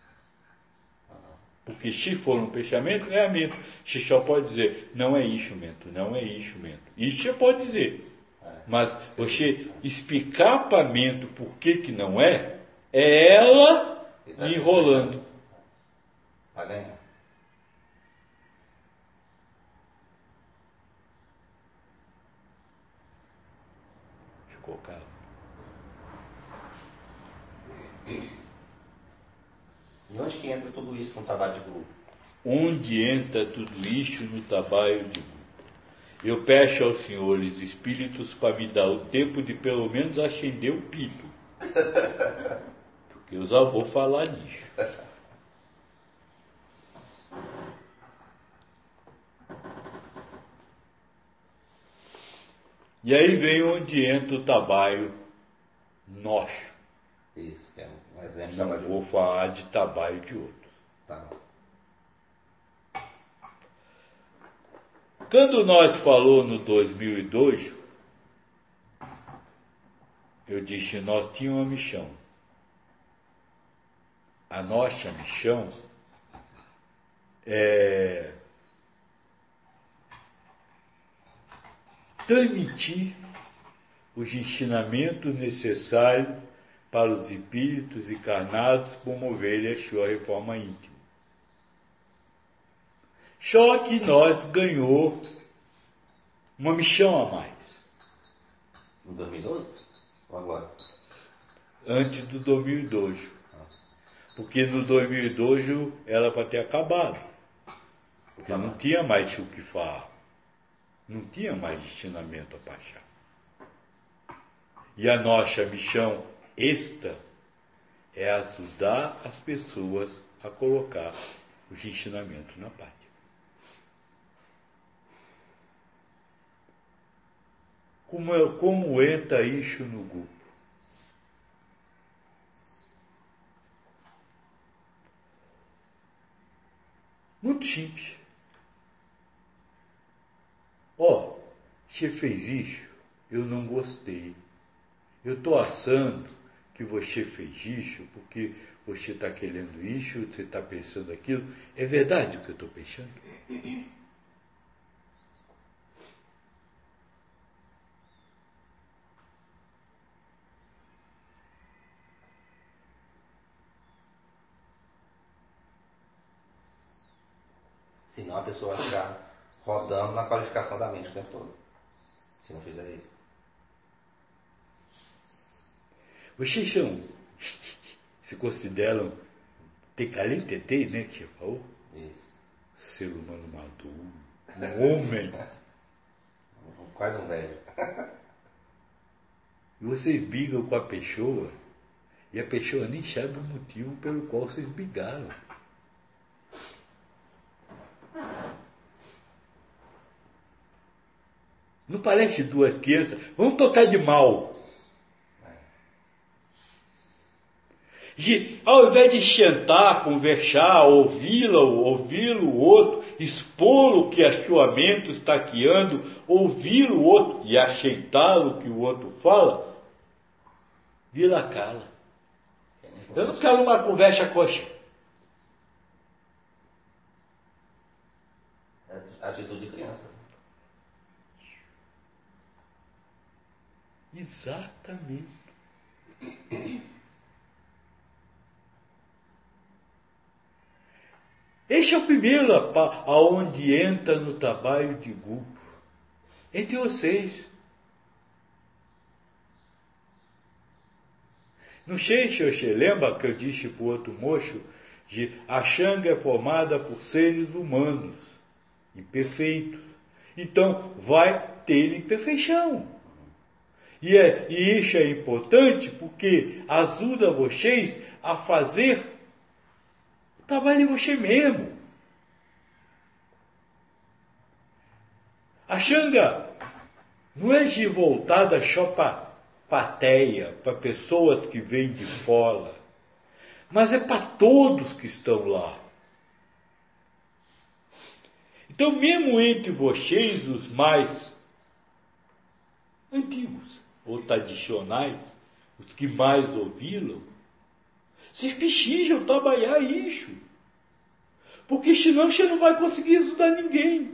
Porque se for um pensamento, é a mente. Você só pode dizer, não é isso, mente, não é isso, mente. Isso você pode dizer. Mas você explicar para a mente por que não é ela enrolando. Vai ganhar. Ficou claro? E onde que entra tudo isso no trabalho de grupo? Onde entra tudo isso no trabalho de grupo? Eu peço aos senhores espíritos para me dar o tempo de pelo menos acender o pito. Porque eu já vou falar nisso. E aí vem onde entra o trabalho nosso. Isso, que é um exemplo de Não trabalho. vou falar de trabalho de outros. Tá. Quando nós falou no 2002, eu disse, nós tínhamos uma missão. A nossa missão é transmitir os ensinamentos necessários para os espíritos encarnados promoverem a sua reforma íntima. Só que nós ganhou uma missão a mais. No 2012? Ou agora? Antes do 2012. Porque no 2012 era para ter acabado. Porque não tinha mais o que falar. Não tinha mais ensinamento a passar. E a nossa missão esta é ajudar as pessoas a colocar os ensinamentos na prática. Como entra isso no grupo? Muito simples. Ó, você fez isso, eu não gostei. Eu estou achando que você fez isso porque você está querendo isso, você está pensando aquilo. É verdade o que eu estou pensando? Senão a pessoa vai ficar rodando na qualificação da mente o tempo todo. Se não fizer isso. Vocês se consideram tecalitete, né, que você falou? Isso. Ser humano maduro, um homem. Quase um velho. E vocês brigam com a pessoa e a pessoa nem sabe o motivo pelo qual vocês brigaram. Não parece duas crianças? Vamos tocar de mal. Ao invés de sentar, conversar, ouvir o outro, expor o que a sua mente está criando, ouvir o outro e aceitar o que o outro fala, vira a cara. Eu não quero uma conversa coxa. É atitude de criança. Exatamente. Este é o primeiro aonde entra no trabalho de grupo. Entre vocês. Não sei se você lembra que eu disse para o outro moço que a Xanga é formada por seres humanos, imperfeitos. Então, vai ter imperfeição. E isso é importante porque ajuda vocês a fazer o trabalho de você mesmo. A Xanga não é de voltada só para plateia, para pessoas que vêm de fora, mas é para todos que estão lá. Então, mesmo entre vocês, os mais antigos ou tradicionais, os que mais ouviram, vocês precisam trabalhar isso. Porque senão você não vai conseguir ajudar ninguém.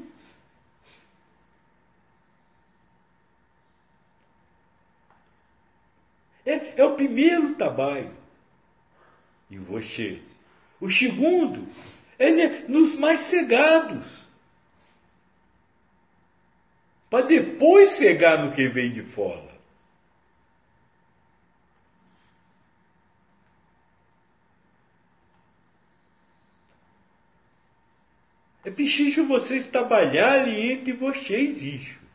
É o primeiro trabalho em você. O segundo é nos mais cegados. Para depois cegar no que vem de fora. É preciso vocês trabalharem entre vocês isso.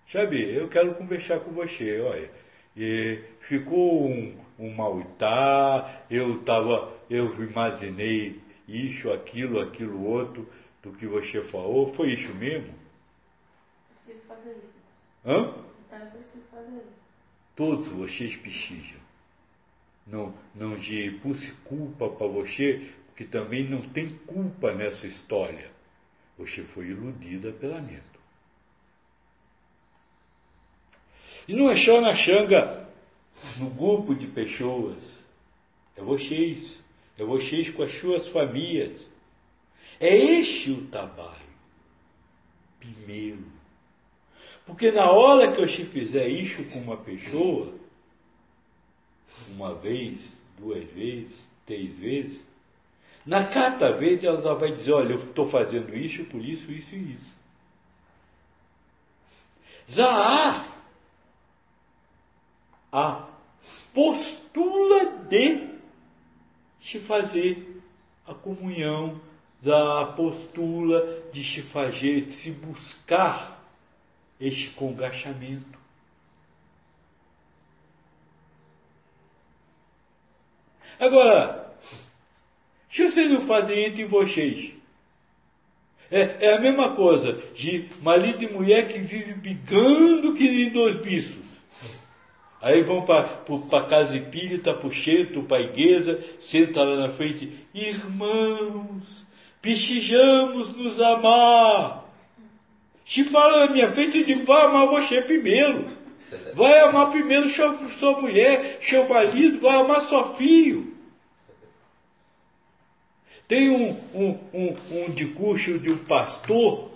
Sabe, eu quero conversar com você, olha. E ficou um mal-estar, eu imaginei isso, aquilo outro, do que você falou, foi isso mesmo? Preciso fazer isso. Hã? Então eu preciso fazer isso. Todos vocês precisam. Não puse culpa para você, porque também não tem culpa nessa história. Você foi iludida pela mente. E não é só na Xanga, no grupo de pessoas. É vocês. É vocês com as suas famílias. É este o trabalho. Primeiro. Porque na hora que eu te fizer isso com uma pessoa, uma vez, 2 vezes, 3 vezes, na quarta vez ela vai dizer, olha, eu estou fazendo isso por isso, isso e isso. Já há a postura de te fazer a comunhão, da postura de te fazer, de se buscar este congachamento. Agora, se vocês não fazem entre vocês, é a mesma coisa de marido e mulher que vivem brigando que nem 2 bichos. Aí vão para casa espírita, para o centro, para a igreja, senta lá na frente, irmãos, precisamos nos amar. Se fala na minha frente, eu digo, vai amar você primeiro. Vai amar primeiro sua mulher, seu marido, vai amar seu filho. Tem um discurso de um pastor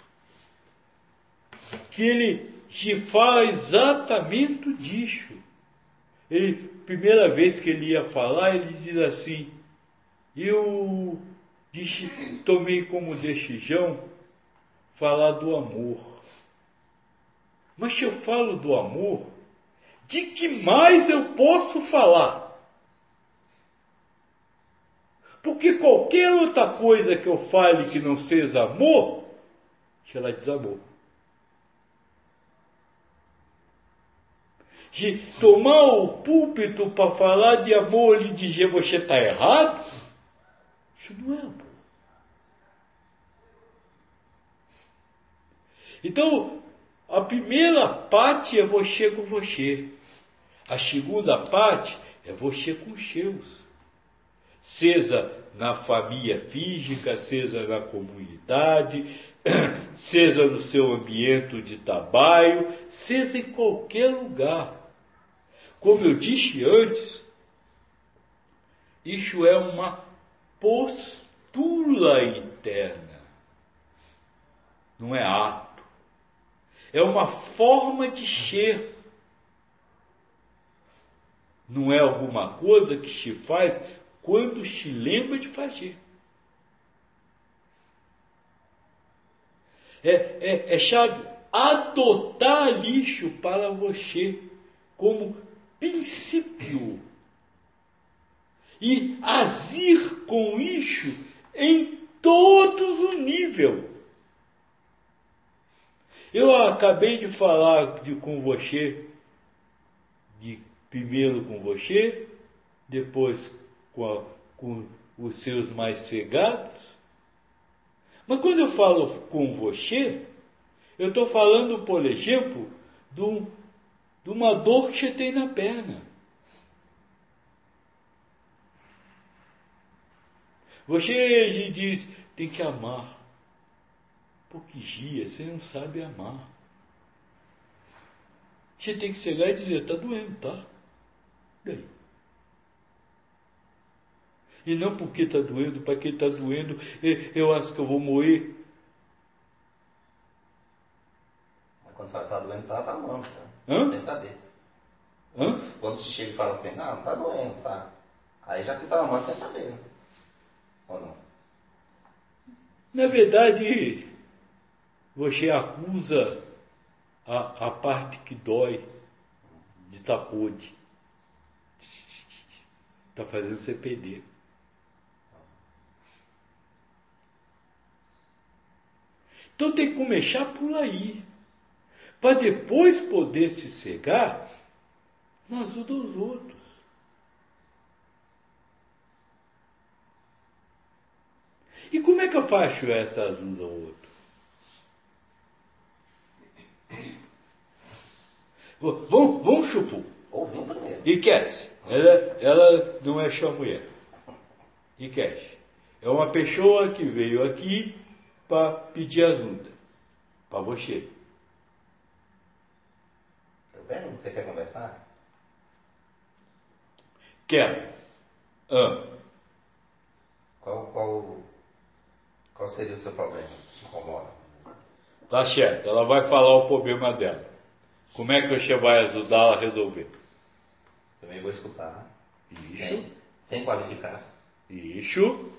que ele te fala exatamente disso. Ele, primeira vez que ele ia falar, ele diz assim, eu tomei como decisão falar do amor. Mas se eu falo do amor, de que mais eu posso falar? Porque qualquer outra coisa que eu fale que não seja amor, ela desabou. De tomar o púlpito para falar de amor e dizer você está errado, isso não é amor. Então, a primeira parte é você com você. A segunda parte é você com os seus. Seja na família física, seja na comunidade, seja no seu ambiente de trabalho, seja em qualquer lugar. Como eu disse antes, isso é uma postura interna, não é ato. É uma forma de ser. Não é alguma coisa que se faz quando se lembra de fazer. Sabe, adotar lixo para você como princípio e agir com isso em todos os níveis. Eu acabei de falar com você, primeiro com você, depois com os seus mais cegados. Mas quando eu falo com você, eu estou falando, por exemplo, de uma dor que você tem na perna. Você diz, tem que amar. Porque dia você não sabe amar. Você tem que chegar e dizer, está doendo, tá? Daí. E não porque está doendo, para que está doendo, eu acho que eu vou morrer. Mas quando fala está doendo, tá amando, tá? Hã? Sem saber. Hã? Quando se chega e fala assim, não tá doendo, tá? Aí já se tá amando sem saber, né? Ou não? Na verdade, você acusa a parte que dói de estar podre. Está fazendo você perder. Então tem que começar por aí. para depois poder se cegar na ajuda dos outros. E como é que eu faço essa ajuda ao outro? Vamos supor. Ouvindo primeiro. E Cass, ela não é só mulher. E Cass é uma pessoa que veio aqui para pedir ajuda. Para você. Tá vendo? Você quer conversar? Quero. Qual seria o seu problema? Te incomoda? Tá certo, ela vai falar o problema dela. Como é que você vai ajudá-la a resolver? Também vou escutar. Isso. Sem qualificar. Isso.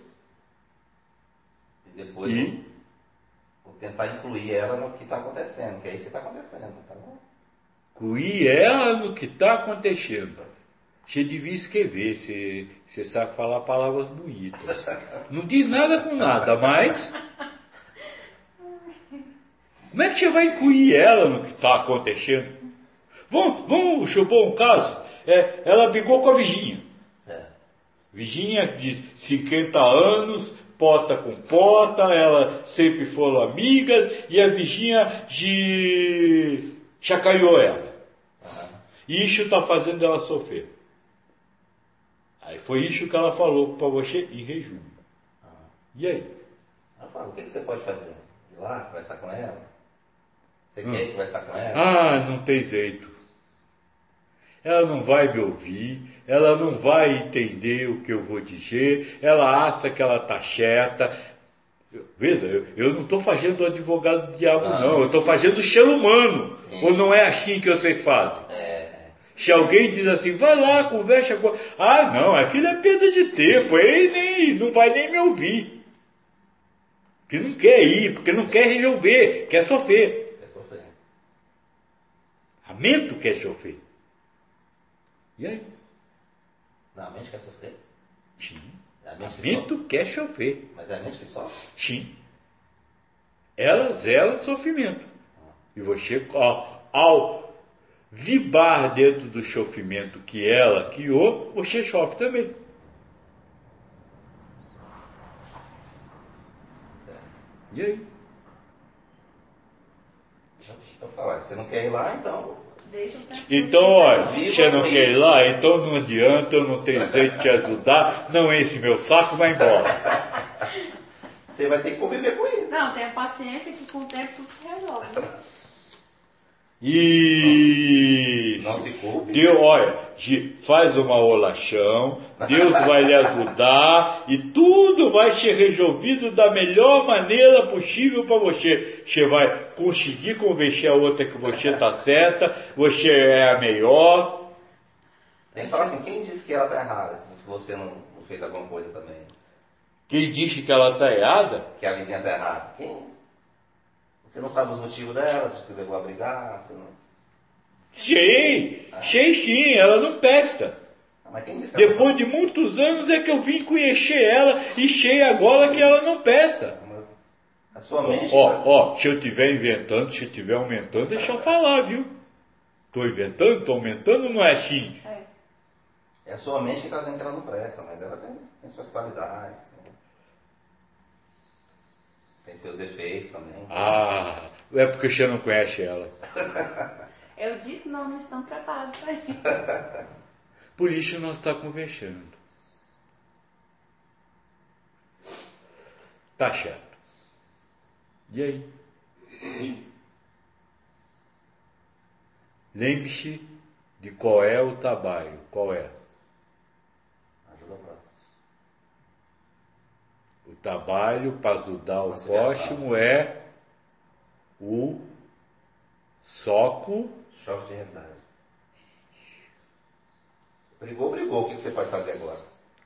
E depois vou tentar incluir ela no que está acontecendo, que é isso que está acontecendo, tá bom? Incluir ela no que está acontecendo. Você devia escrever, você sabe falar palavras bonitas. Não diz nada com nada, mas... Como é que você vai incluir ela no que está acontecendo? Vamos supor um caso. Ela brigou com a Virgínia. Certo. Virgínia de 50 anos, pota com pota, ela sempre foram amigas, e a Virgínia chacoalhou ela. E isso está fazendo ela sofrer. Aí foi isso que ela falou para você em resumo. E aí? Ela fala, o que você pode fazer? Ir lá, conversar com ela? Você quer ir conversar com ela? Ah, não tem jeito. Ela não vai me ouvir, ela não vai entender o que eu vou dizer, ela acha que ela está certa. Veja, eu não estou fazendo o advogado do diabo, não. Eu estou fazendo o ser humano. Sim. Ou não é assim que vocês fazem? Se alguém diz assim, vai lá, conversa com... Ah, não, aquilo é perda de tempo. Ele não vai nem me ouvir. Porque não quer ir, porque não quer resolver, quer sofrer. Quer sofrer. A mente quer sofrer. E aí? Não, a mente quer sofrer? Sim. É a A mente que mente sofre? quer sofrer. Mas é a mente que sofre? Sim. Ela zela o sofrimento. E você, ao vibrar dentro do sofrimento que ela criou, você sofre também. Certo. E aí? Então fala, você não quer ir lá, então... Deixa o tempo. Então, olha, Viva você não com quer ir isso. lá, então não adianta, eu não tenho jeito de te ajudar, não enche meu saco, vai embora. Você vai ter que conviver com isso. Não, tenha paciência que com o tempo tudo se resolve. E Não se culpe. Deus, olha, faz uma oração, Deus vai lhe ajudar e tudo vai ser resolvido da melhor maneira possível para você. Você vai conseguir convencer a outra que você está certa, você é a melhor. Tem que falar assim, quem disse que ela está errada? Que você não fez alguma coisa também? Quem disse que ela está errada? Que a vizinha está errada? Quem? Você não sabe os motivos dela, que levou a brigar, você não... Sei sim, ela não presta. Ah, mas quem disse que ela Depois de muitos anos é que eu vim conhecer ela e sei agora que ela não presta. Mas a sua mente... Se eu estiver inventando, se eu estiver aumentando, deixa eu falar, viu? Estou inventando, estou aumentando, não é assim. É a sua mente que está dizendo que ela não presta, mas ela tem suas qualidades, tem seus defeitos também. Ah, é porque você não conhece ela. Eu disse que nós não estamos preparados para isso. Por isso nós estamos conversando. Tá certo. E aí? Lembre-se de qual é o trabalho. Qual é? Ajuda o próximo. O trabalho para ajudar o Conciliação. próximo é o soco. Choque de realidade. Brigou. O que você pode fazer agora?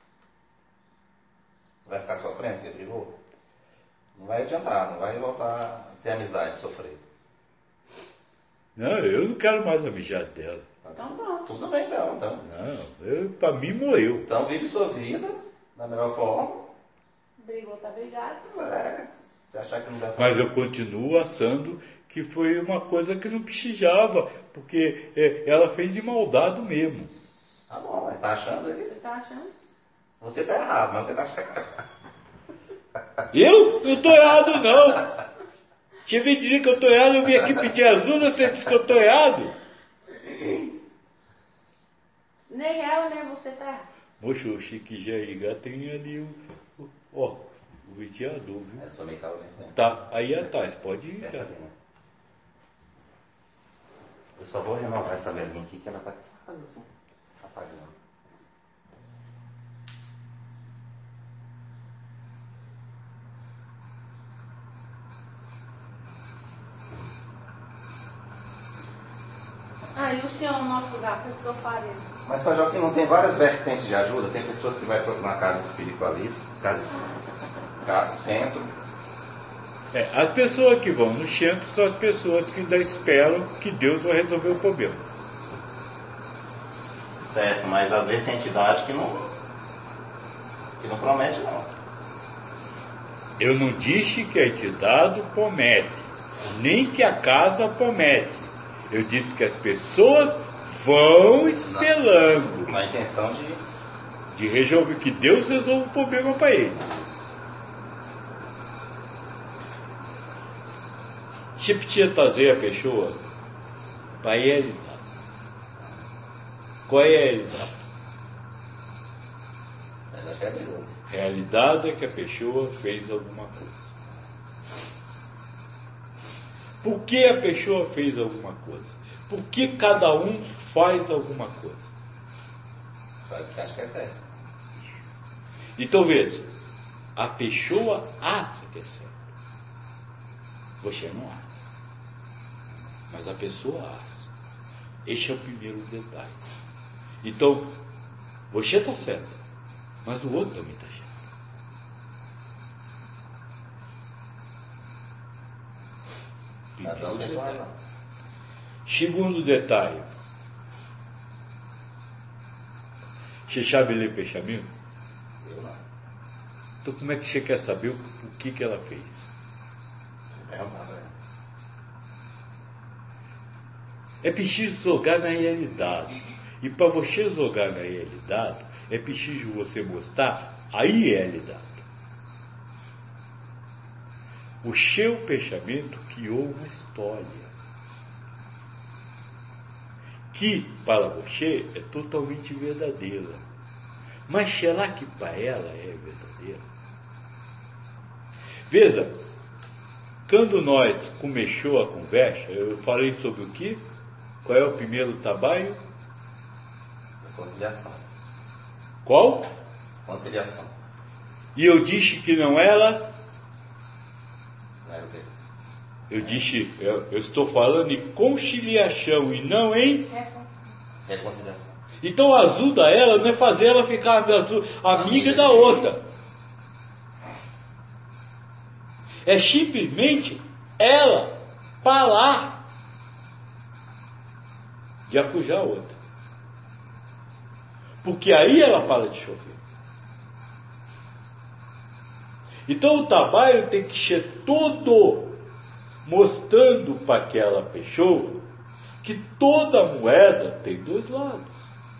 Vai ficar sofrendo porque brigou? Não vai adiantar, não vai voltar a ter amizade, sofrer. Não, eu não quero mais a amizade dela. Então pronto. Tudo bem então. Não, para mim morreu. Então vive sua vida da melhor forma. Brigou, tá brigado. Você achar que não deve Mas eu continuo achando que foi uma coisa que não precisava, porque ela fez de maldade mesmo. Tá bom, mas tá achando Você isso? tá achando? Você tá errado, mas você tá achando. Eu? Não tô errado, não. Você vem dizer que eu tô errado, eu vim aqui pedir ajuda, você disse que eu tô errado? Nem ela, nem você tá errado. Moxa, o Chique Jairá tem ali o ventilador, viu? É só meio calmo, né? Tá, aí atrás, pode ir, Perto cara. ali, né? Eu só vou renovar essa velhinha aqui que ela tá quase apagando. Ah, e o senhor no nosso lugar, o que o senhor faria? Mas para Joaquim não tem várias vertentes de ajuda, tem pessoas que vai procurar casa espiritualista, casa centro. As pessoas que vão no centro são as pessoas que ainda esperam que Deus vai resolver o problema. Certo, mas às vezes tem entidade que não promete não. Eu não disse que a entidade promete, nem que a casa promete. Eu disse que as pessoas vão esperando Na intenção de resolver, que Deus resolva o problema para eles. Se precisa trazer a pessoa para ele, qual é a realidade? Mas acho que é melhor. Realidade é que a pessoa fez alguma coisa. Por que a pessoa fez alguma coisa? Por que cada um faz alguma coisa? Faz que acho que é certo. Então veja, a pessoa acha que é certo. Você não acha. Mas a pessoa acha. Este é o primeiro detalhe. Então, você está certo, mas o outro também está certo. Cada um tem sua razão. Segundo detalhe. Você sabe ler pensamento? Eu não. Então como é que você quer saber o que ela fez? É preciso jogar na realidade. E para você jogar na realidade, é preciso você mostrar a realidade. O seu pensamento criou uma história que para você é totalmente verdadeira. Mas será que para ela é verdadeira? Veja, quando nós começou a conversa, eu falei sobre o quê? Qual é o primeiro trabalho? Conciliação. Qual? Conciliação. E eu disse que não era. Não era o quê? Eu disse, eu estou falando em conciliação e não em. Reconciliação. Então ajuda ela, não é fazer ela ficar amiga da outra. É simplesmente ela falar de acusar a outra. Porque aí ela para de chover. Então o trabalho tem que ser todo mostrando para aquela pessoa que toda moeda tem dois lados.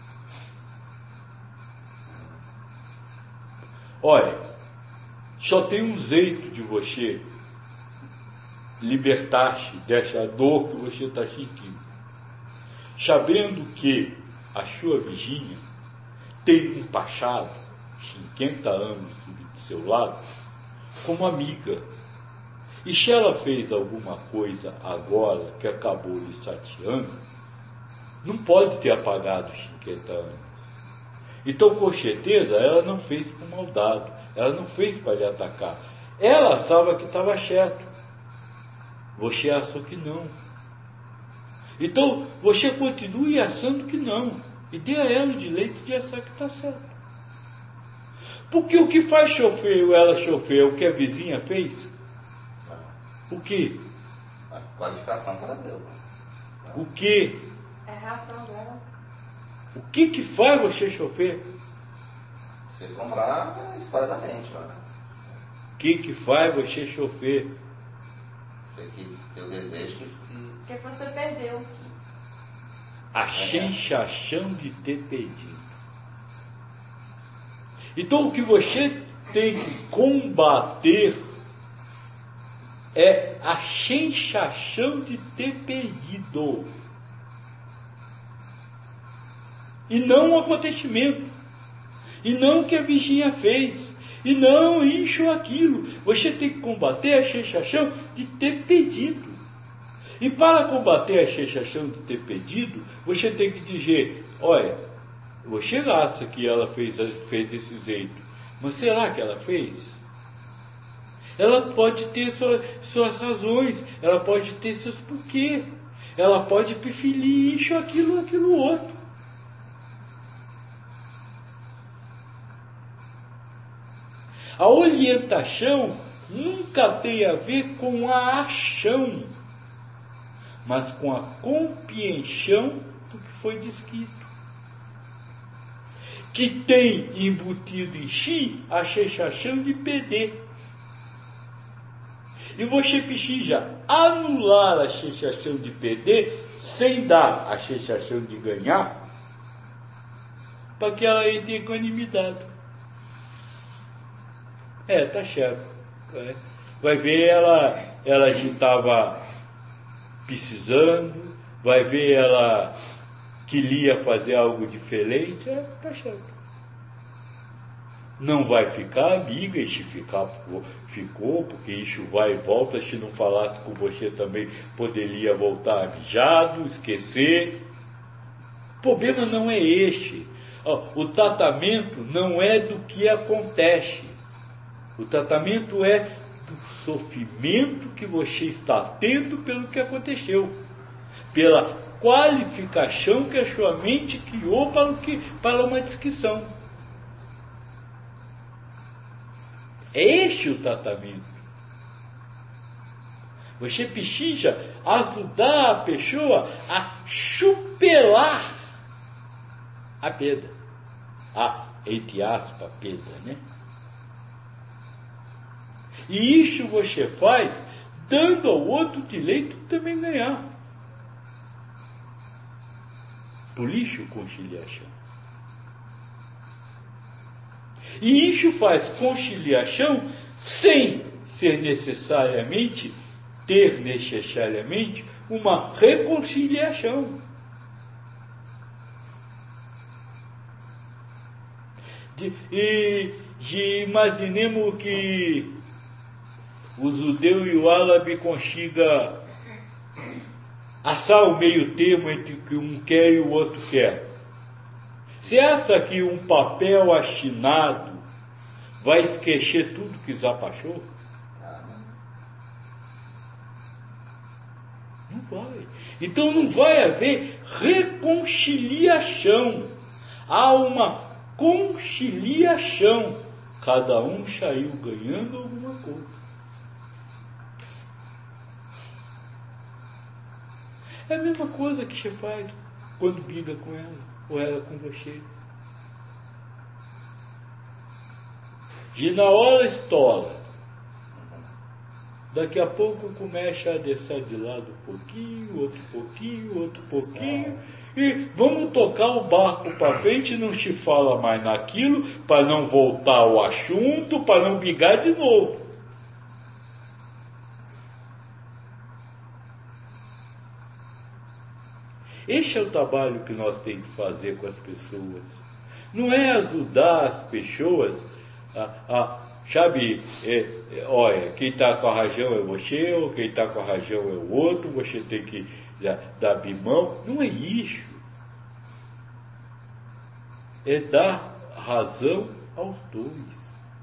Olha, só tem um jeito de você libertar-se dessa dor que você está sentindo. Sabendo que a sua vizinha tem um passado, 50 anos do seu lado, como amiga. E se ela fez alguma coisa agora que acabou lhe chateando, não pode ter apagado os 50 anos. Então, com certeza, ela não fez com maldade. Ela não fez para lhe atacar. Ela achava que estava certo. Você achou que não. Então, você continue achando que não. E dê a ela o direito de achar que está certo. Porque o que faz chover ou ela chover é o que a vizinha fez? O que? A qualificação que ela deu. O que? É a reação dela. O que faz você chover? Você comprar a história da mente, mano. O que faz você chover? Você que teu desejo que Porque você perdeu. A sensação de ter perdido. Então o que você tem que combater é a sensação de ter perdido. E não o acontecimento. E não o que a bichinha fez. E não isso ou aquilo. Você tem que combater a sensação de ter perdido. E para combater a sensação de ter perdido, você tem que dizer, olha, você acha que ela fez desse jeito, mas será que ela fez? Ela pode ter suas razões, ela pode ter seus porquês, ela pode preferir isso, aquilo outro. A orientação nunca tem a ver com a ação, mas com a compreensão do que foi descrito, que tem embutido em si a sensação de perder. E você precisa anular a sensação de perder sem dar a sensação de ganhar, para que ela entre em equanimidade. Tá certo. Vai ver, ela já estava precisando, vai ver ela queria fazer algo diferente, tá certo. Não vai ficar amiga, e se ficar, ficou, porque isso vai e volta, se não falasse com você também poderia voltar avisado, esquecer. O problema não é este. O tratamento não é do que acontece. O tratamento é do sofrimento que você está tendo pelo que aconteceu, pela qualificação que a sua mente criou para uma descrição. É este o tratamento. Você precisa ajudar a pessoa a superar a perda. Entre aspas, perda, né? E isso você faz dando ao outro direito de também ganhar. Por isso, conciliação. E isso faz conciliação sem ter necessariamente uma reconciliação. Imaginemos que o judeu e o árabe consigam achar o meio termo entre o que um quer e o outro quer. Você acha que um papel assinado vai esquecer tudo que já passou? Não vai. Então não vai haver reconciliação. Há uma conciliação. Cada um saiu ganhando alguma coisa. É a mesma coisa que você faz quando briga com ela, ou ela com você. E na hora estoura. Daqui a pouco começa a descer de lado um pouquinho, outro pouquinho, outro pouquinho. E vamos tocar o barco para frente, não se fala mais naquilo, para não voltar ao assunto, para não brigar de novo. Este é o trabalho que nós temos que fazer com as pessoas. Não é ajudar as pessoas sabe, olha, quem está com a razão é você, ou quem está com a razão é o outro, você tem que dar bimão. Não é isso. É dar razão aos dois.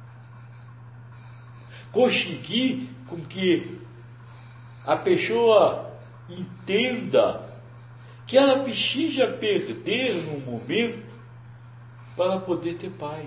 Conseguir com que a pessoa entenda que ela precisa perder num momento para poder ter paz.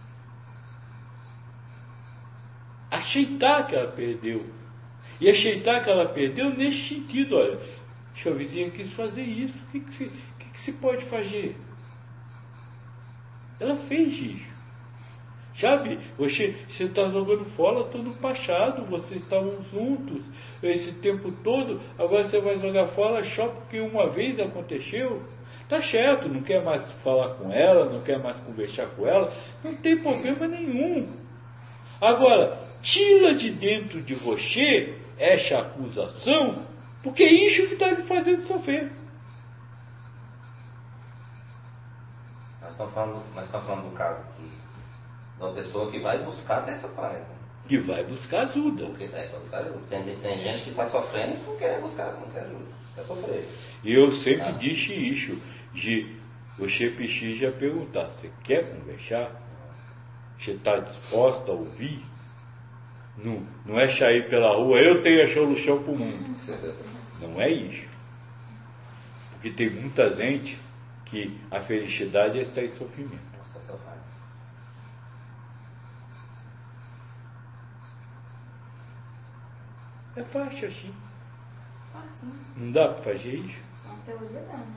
Aceitar que ela perdeu. E aceitar que ela perdeu nesse sentido, olha, sua vizinha quis fazer isso, o que se pode fazer? Ela fez isso. Sabe? Você está jogando fora todo o passado, vocês estavam juntos esse tempo todo, agora você vai jogar fora só porque uma vez aconteceu. Tá certo, não quer mais falar com ela, não quer mais conversar com ela, não tem problema nenhum. Agora, tira de dentro de você essa acusação, porque é isso que está lhe fazendo sofrer. Nós estamos falando do caso aqui, de uma pessoa que vai buscar dessa paz, né? Que vai buscar ajuda. Porque tem gente que está sofrendo e não quer buscar, não quer ajuda, quer sofrer. E eu sempre disse isso, de você precisa perguntar, você quer conversar? Você está disposta a ouvir? Não é sair pela rua, eu tenho a solução para o mundo. Não é isso. Porque tem muita gente que a felicidade está em sofrimento. É fácil assim. Não dá para fazer isso? Na teoria não, né?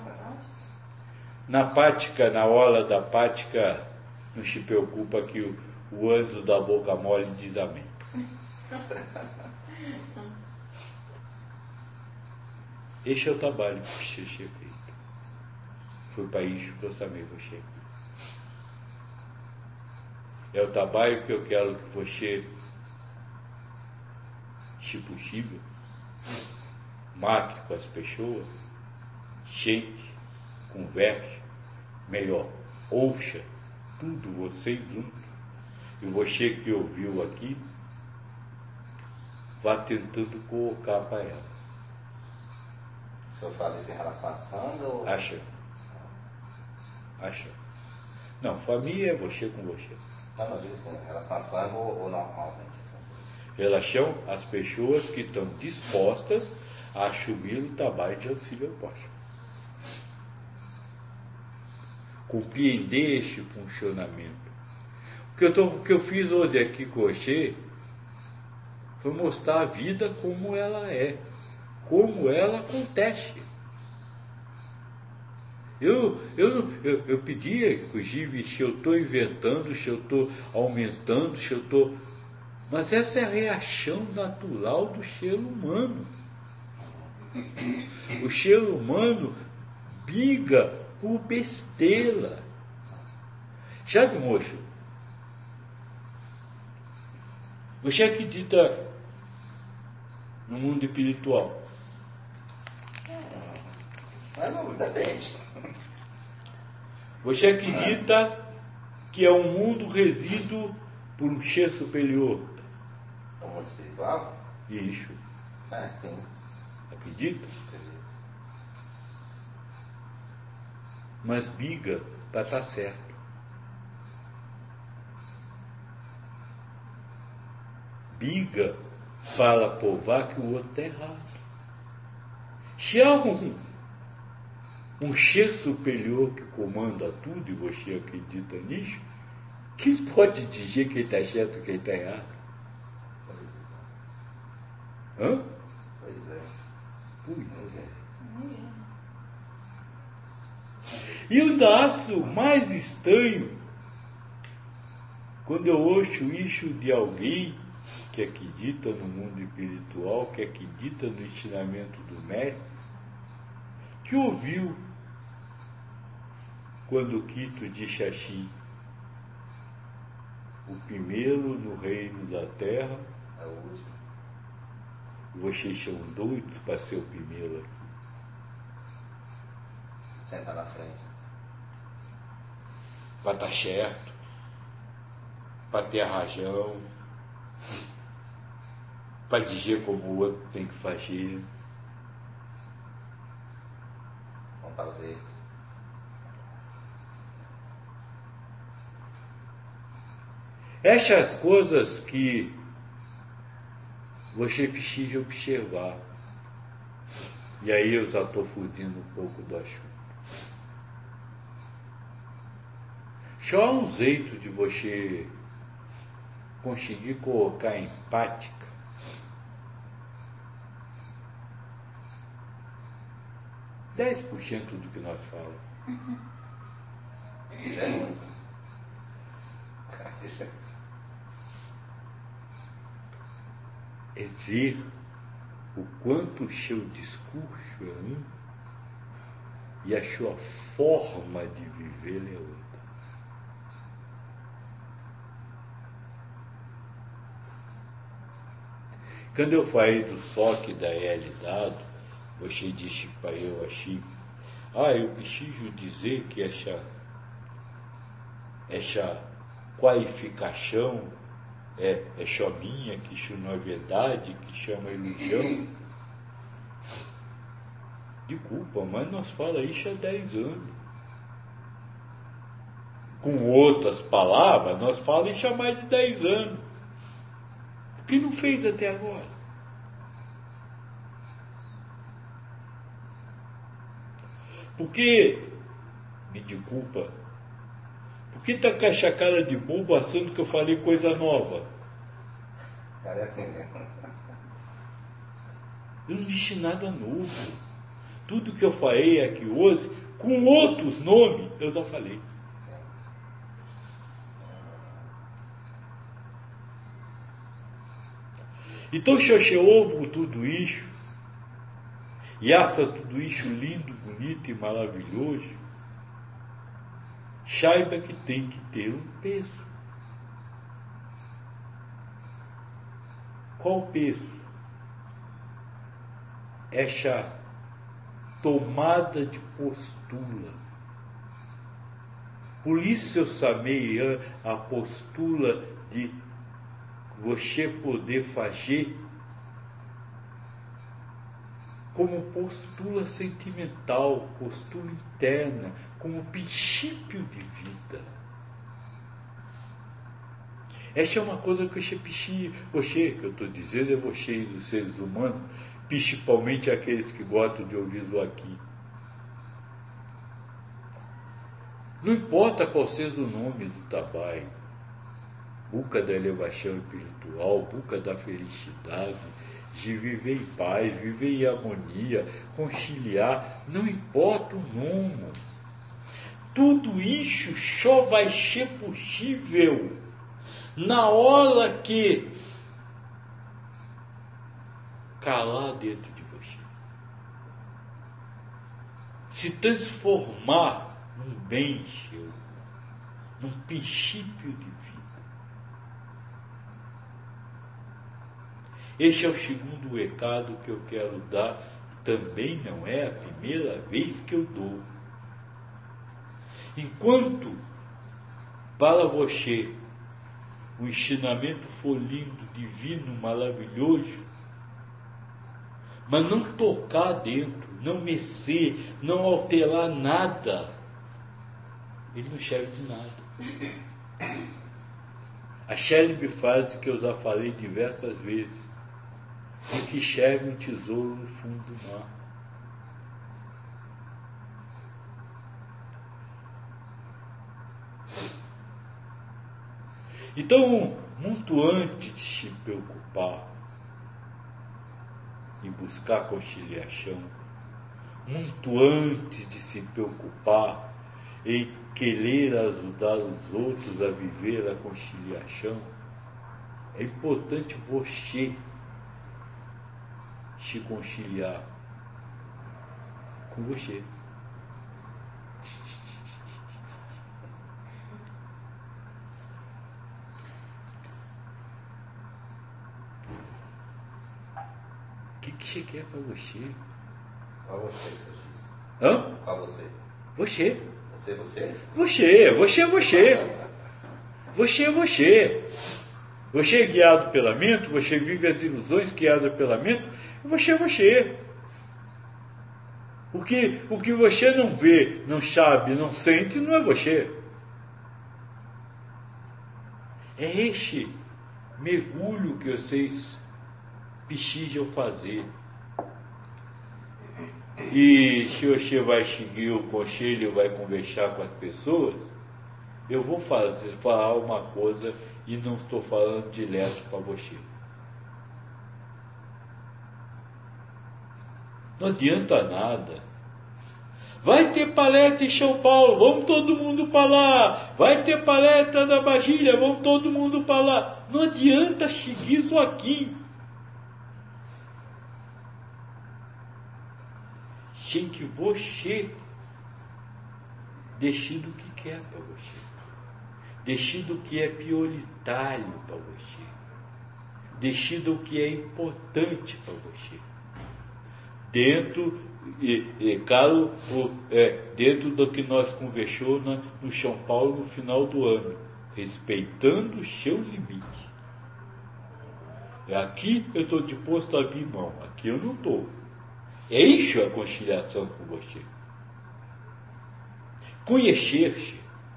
Na prática, na hora da prática, não se preocupa que o anjo da boca mole diz amém. Este é o trabalho que precisa ser feito. Foi para isso que eu chamei você aqui. É o trabalho que eu quero que você, se possível, marque com as pessoas, sente, converse, melhor, ouça tudo vocês juntos. E você que ouviu aqui, vá tentando colocar para ela. O senhor fala isso em relação a sangue ou... Acha? Não, família é você com você. Não, eu digo assim, em relação a sangue ou normalmente assim. Relação às pessoas que estão dispostas a assumir o trabalho de auxílio ao próximo. Compreender este funcionamento. O que eu fiz hoje aqui com você foi mostrar a vida como ela é, como ela acontece. Eu pedia, inclusive, se eu estou inventando, se eu estou aumentando, se eu estou... Mas essa é a reação natural do ser humano. O ser humano briga por besteira. Sabe, moço? Você acredita no mundo espiritual? Mas não, depende. Você acredita que é um mundo regido por um ser superior? O mundo espiritual? Isso. Sim. Acredita? Mas briga para estar certo. Briga para provar que o outro está errado. Se há um ser superior que comanda tudo e você acredita nisso, quem pode dizer quem está certo e quem está errado? Hã? Pois é. E o daço mais estranho, quando eu ouço isso de alguém que acredita no mundo espiritual, que acredita no ensinamento do mestre, que ouviu quando Cristo disse assim: o primeiro no reino da terra É o último. Vocês são doidos para ser o primeiro aqui. Sentar na frente. Para estar certo, para ter a razão, para dizer como o outro tem que fazer. Contar os erros. Essas coisas que você precisa observar. E aí eu já estou fugindo um pouco do assunto. Só há um jeito de você conseguir colocar em prática % do que nós falamos. Já é muito. É ver o quanto o seu discurso é um e a sua forma de viver é outra. Quando eu falei do soque da realidade, você disse para eu assim, eu preciso dizer que essa qualificação é só minha, que isso não é verdade, que isso é uma ilusão. Desculpa, mas nós falamos isso há 10 anos. Com outras palavras, nós falamos isso há mais de 10 anos. O que não fez até agora? Porque, me desculpa, por que está com essa cara de bobo achando que eu falei coisa nova? Cara, é assim mesmo. Eu não disse nada novo. Tudo que eu falei aqui hoje, com outros nomes, eu já falei. Então, se você ouve tudo isso, e acha tudo isso lindo, bonito e maravilhoso, saiba que tem que ter um peso. Qual o peso? Essa tomada de postura. Por isso eu chamei a postura de você poder fazer como postura sentimental, postura interna, como princípio de vida. Essa é uma coisa que você, que eu estou dizendo, é você dos seres humanos, principalmente aqueles que gostam de ouvir isso aqui. Não importa qual seja o nome do trabalho, busca da elevação espiritual, busca da felicidade, de viver em paz, viver em harmonia, conciliar, não importa o nome. Tudo isso só vai ser possível na hora que calar dentro de você, se transformar num bem seu, num princípio de vida. Este é o segundo recado que eu quero dar. Também não é a primeira vez que eu dou. Enquanto para você o ensinamento for lindo, divino, maravilhoso, mas não tocar dentro, não mexer, não alterar nada, ele não serve de nada. A célebre frase que eu já falei diversas vezes: em que serve um tesouro no fundo do mar. Então, muito antes de se preocupar em buscar conciliação, muito antes de se preocupar em querer ajudar os outros a viver a conciliação, é importante você se conciliar com você. O que você quer para você? Qual você, seu Giz? Hã? Qual você? Você. Você? Você. Você é guiado pela mente, você vive as ilusões guiadas pela mente, você. O que você não vê, não sabe, não sente, não é você. É este mergulho que vocês precisam fazer. E se você vai seguir o conselho, vai conversar com as pessoas, eu vou falar uma coisa e não estou falando direto para você. Não adianta nada Vai ter palestra em São Paulo, vamos todo mundo para lá. Vai ter palestra na Bagília, vamos todo mundo para lá. Não adianta seguir isso aqui. Tem que você decida o que quer para você. Decida o que é prioritário para você. Decida o que é importante para você. Dentro dentro do que nós conversamos no São Paulo no final do ano, respeitando o seu limite. Aqui eu estou disposto a abrir mão, aqui eu não estou. É isso a conciliação com você. Conhecer-se,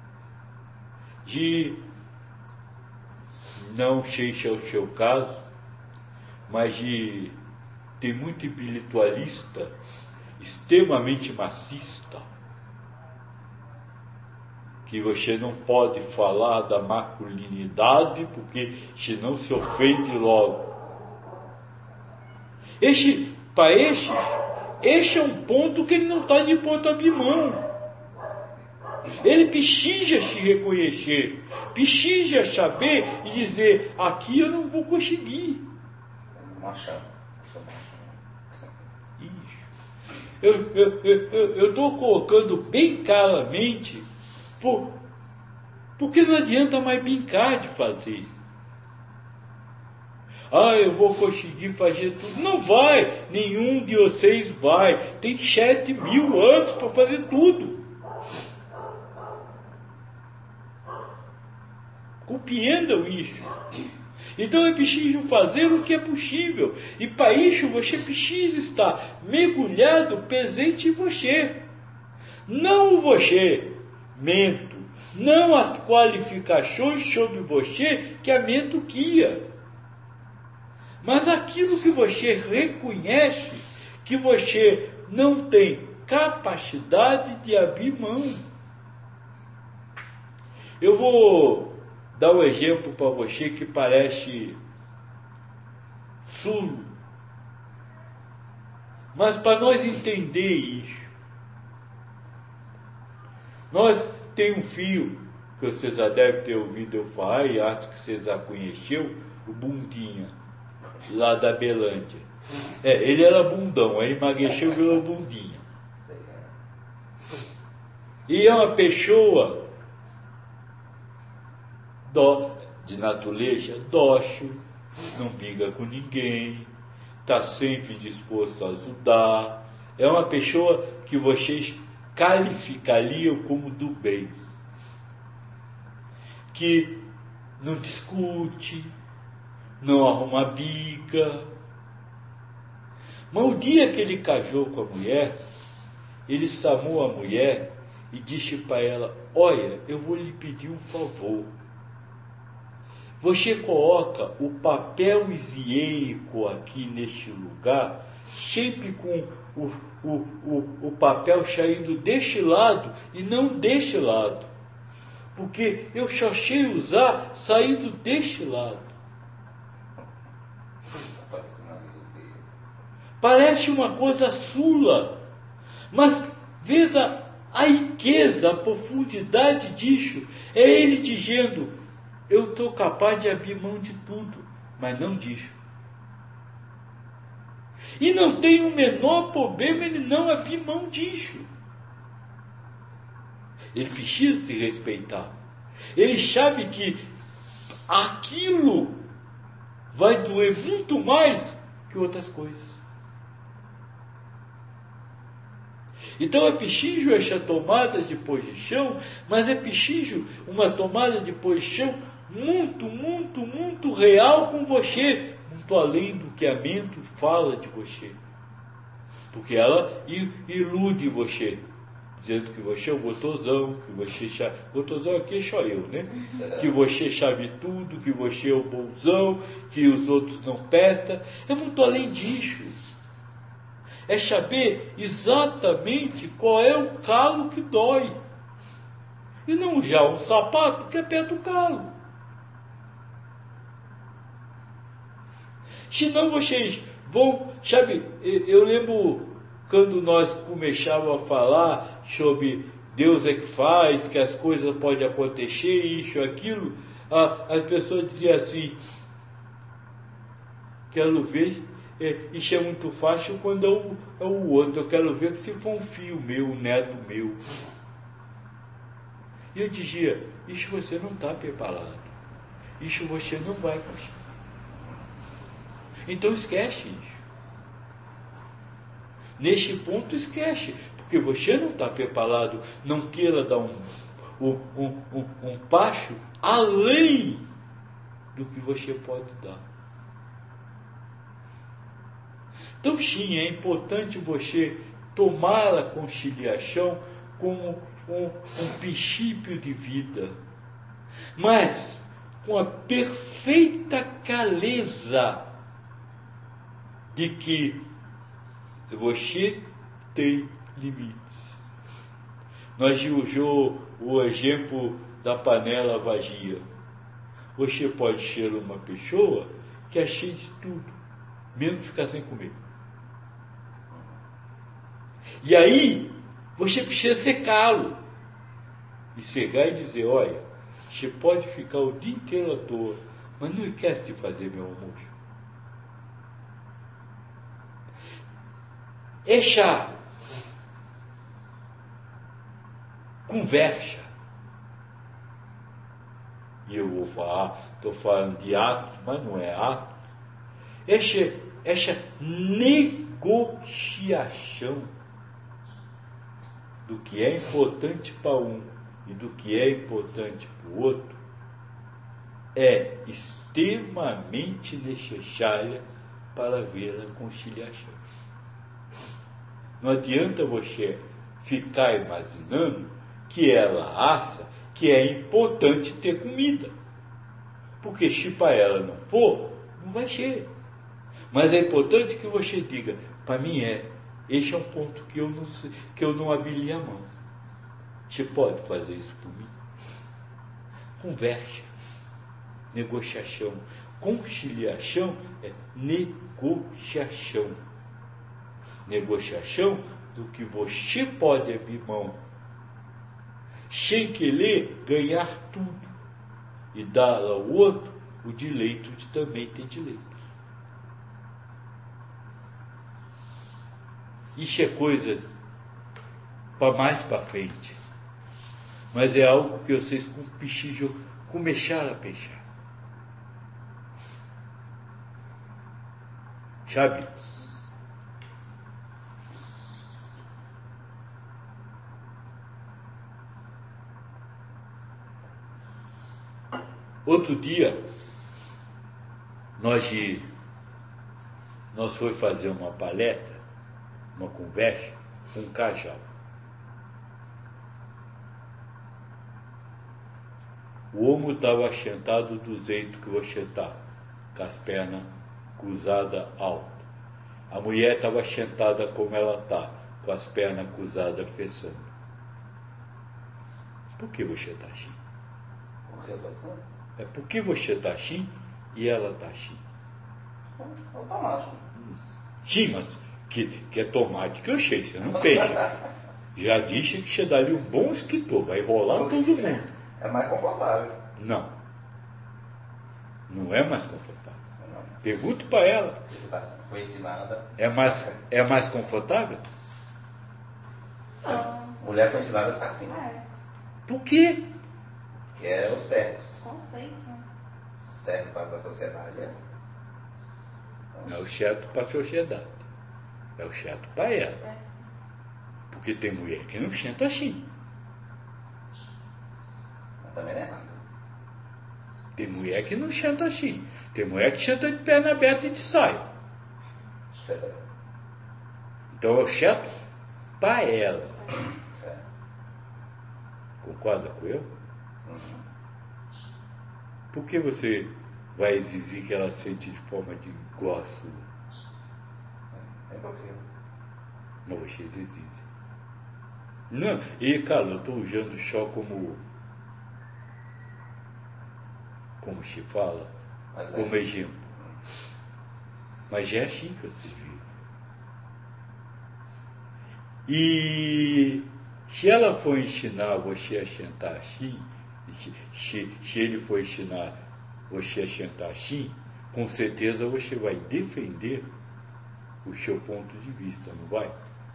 de não sei se é o seu caso, mas de tem muito espiritualista, extremamente marxista, que você não pode falar da masculinidade, porque senão se ofende logo. Este é um ponto que ele não está de ponto a abrir mão. Ele precisa se reconhecer, precisa saber e dizer, aqui eu não vou conseguir. Eu estou colocando bem claramente, porque não adianta mais brincar de fazer. Eu vou conseguir fazer tudo. Não vai, nenhum de vocês vai. Tem 7.000 anos para fazer tudo. Compreendam isso. Então é preciso fazer o que é possível. E para isso você precisa estar mergulhado, presente em você. Não você, mento. Não as qualificações sobre você que a mente guia. Mas aquilo que você reconhece que você não tem capacidade de abrir mão. Eu vou dar um exemplo para você que parece surdo. Mas para nós entender isso, nós temos um filho, que vocês já devem ter ouvido eu falar, e acho que vocês já conheceram, o Bundinha, lá da Belândia. Ele era bundão, aí emagreceu e virou Bundinha. E é uma pessoa de natureza dócil, não briga com ninguém, está sempre disposto a ajudar. É uma pessoa que vocês qualificariam como do bem, que não discute, não arruma briga. Mas o dia que ele casou com a mulher, ele chamou a mulher e disse para ela, olha, eu vou lhe pedir um favor. Você coloca o papel higiênico aqui neste lugar, sempre com o papel saindo deste lado e não deste lado. Porque eu só sei usar saindo deste lado. Parece uma coisa sula, mas veja a riqueza, a profundidade disso. É ele dizendo, eu estou capaz de abrir mão de tudo, mas não disso. E não tem o menor problema ele não abrir mão disso. Ele precisa se respeitar. Ele sabe que aquilo vai doer muito mais que outras coisas. Então é preciso essa tomada de posição, mas é preciso uma tomada de posição muito, muito, muito real com você, muito além do que a mente fala de você. Porque ela ilude você, dizendo que você é o gotosão, que você sabe, gotosão aqui é só eu, né? Que você sabe tudo, que você é o bonzão, que os outros não prestam. É muito além disso. É saber exatamente qual é o calo que dói. E não já um sapato que aperta o calo. Senão vocês vão, sabe, eu lembro quando nós começávamos a falar sobre Deus é que faz, que as coisas podem acontecer, isso, aquilo, as pessoas diziam assim, quero ver, isso é muito fácil quando é o outro, eu quero ver se for um filho meu, um neto meu. E eu dizia, isso você não está preparado, isso você não vai conseguir. Então esquece isso. Neste ponto esquece, porque você não está preparado, não queira dar um passo além do que você pode dar. Então sim, é importante você tomar a conciliação como um princípio de vida, mas com a perfeita clareza de que você tem limites. Nós usamos o exemplo da panela vazia. Você pode ser uma pessoa que é cheia de tudo, menos ficar sem comer. E aí, você precisa secá-lo. E cegar e dizer, olha, você pode ficar o dia inteiro à toa, mas não esquece de fazer meu almoço. É chá. Conversa. E eu vou falar, estou falando de atos, mas não é ato. Essa negociação do que é importante para um e do que é importante para o outro é extremamente necessária para ver a conciliação. Não adianta você ficar imaginando que ela acha que é importante ter comida. Porque se para ela não for, não vai ser. Mas é importante que você diga, para mim este é um ponto que eu não abri a mão. Você pode fazer isso por mim? Conversa. Negociação. Conciliação é negociação. Negociação do que você pode abrir mão, sem querer ganhar tudo, e dar ao outro o direito de também ter direitos. Isso é coisa para mais para frente, mas é algo que vocês precisam começar a pensar. Sabe? Outro dia, nós fomos fazer uma palestra, uma conversa com um casal. O homem estava sentado do jeito que você está, com as pernas cruzadas altas. A mulher estava sentada como ela está, com as pernas cruzadas fechando. Por que você está assim? Por que eu tô assim? É porque você está assim e ela está assim. Automático. Sim, mas que é tomate que eu sei, você não pensa. Já disse que você daria um bom escritor, vai rolar todo mundo. É mais confortável. Não. Não é mais confortável. Não. Pergunto para ela. Você foi ensinada. É mais confortável? Mulher foi ensinada a ficar assim. Por quê? Que é o certo. Os conceitos, né? Certo para a sociedade é assim. Não é o certo para a sociedade. É o certo para ela. Certo. Porque tem mulher que não senta assim. Mas também não é errado. Tem mulher que não senta assim. Tem mulher que senta de perna aberta e de saia. Certo. Então é o certo para ela. Certo. Concorda com eu? Por que você vai exigir que ela sente de forma de igual a sua? Tem porquê. Mas você exige. Não, e cara, eu estou usando só como se fala, Mas como exemplo. Mas é assim que você vive. E se ela for ensinar você a sentar assim, se ele for ensinar você a sentar assim, com certeza você vai defender o seu ponto de vista, não vai?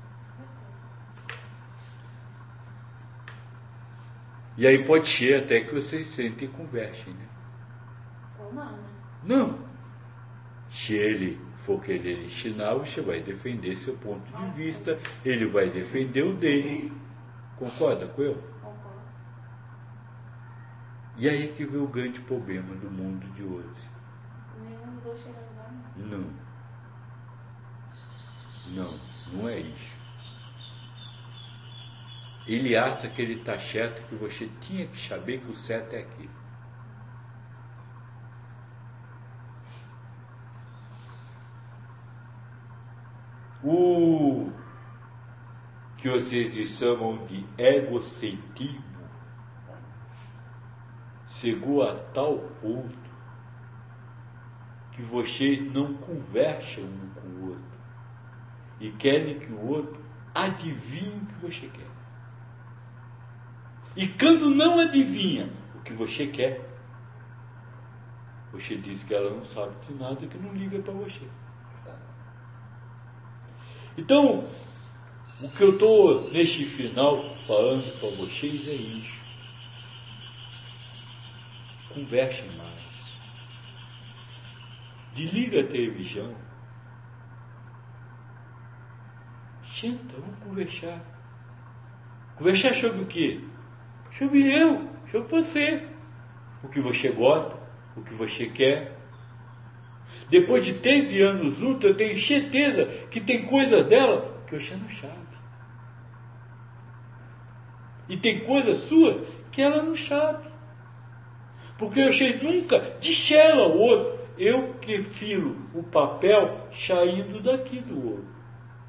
E aí pode ser até que vocês sentem e conversem, né? Ou não, né? Não. Se ele for querer ensinar, você vai defender seu ponto de vista, ele vai defender o dele. Concorda com eu? Concordo. E aí que vem o grande problema do mundo de hoje. Nenhum dos dois chega a lugar nenhum. Não é isso. Ele acha que ele está certo, que você tinha que saber que o certo é aquilo. O que vocês chamam de egocentrismo chegou a tal ponto que vocês não conversam um com o outro e querem que o outro adivinhe o que você quer. E quando não adivinha o que você quer, você diz que ela não sabe de nada e que não liga para você. Então, o que eu estou neste final falando para vocês é isso. Conversem mais. Desliga a televisão. Senta, vamos conversar. Conversar sobre o quê? Sobre eu, sobre você. O que você gosta, o que você quer. Depois de 13 anos juntos, eu tenho certeza que tem coisas dela que você não sabe. E tem coisa sua que ela não sabe. Porque vocês nunca disseram ao outro, eu que filo o papel saindo daqui do outro.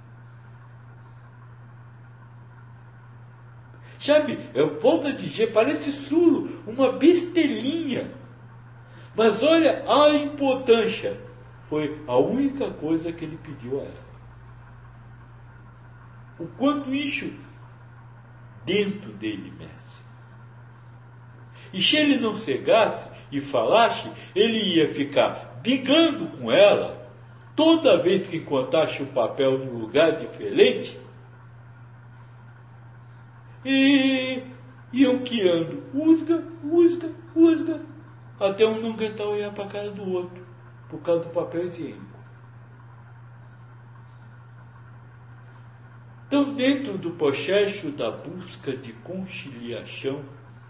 Sabe, eu volto a dizer, parece sulo, uma bestelinha. Mas olha a importância. Foi a única coisa que ele pediu a ela. O quanto isso dentro dele mexe. E se ele não cegasse e falasse, ele ia ficar brigando com ela toda vez que encontrasse o papel num lugar diferente. E iam quiando, usga, até um não aguentar olhar para a cara do outro, por causa do papel higiênico. Então, dentro do processo da busca de conciliação,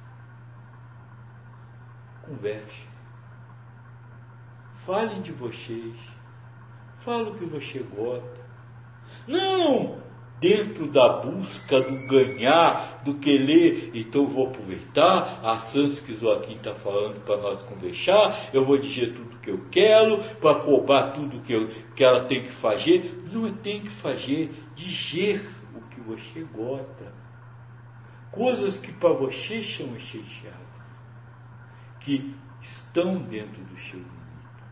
converse. Falem de vocês. Fale o que você gosta. Não dentro da busca do ganhar, do querer. Então eu vou aproveitar a chance que Joaquim está falando para nós conversar. Eu vou dizer tudo o que eu quero, para cobrar tudo que ela tem que fazer. Não tem que fazer, dizer o que você gosta. Coisas que para você são essenciais, que estão dentro do seu limite.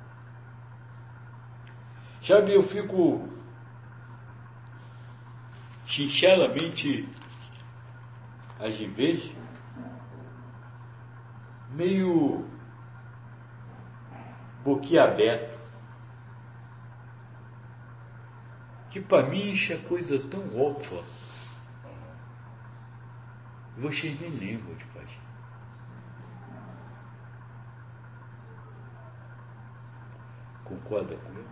Sabe, eu fico sinceramente, às vezes, meio boquiaberto. Que para mim isso é coisa tão óbvia. Vocês nem lembram de fazer. Concorda comigo?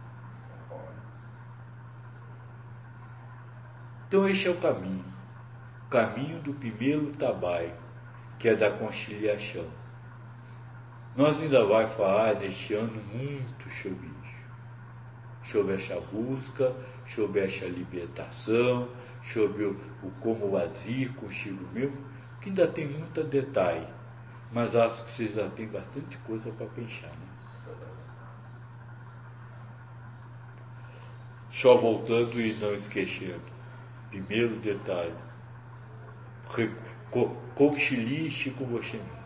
Então esse é o caminho do primeiro trabalho, que é da conciliação. Nós ainda vamos falar neste ano muito sobre isso, sobre essa busca, sobre essa libertação, sobre o como agir consigo mesmo, que ainda tem muito detalhe, mas acho que vocês já têm bastante coisa para pensar, né? Só voltando e não esquecendo. Primeiro detalhe, concilie-se com você mesmo.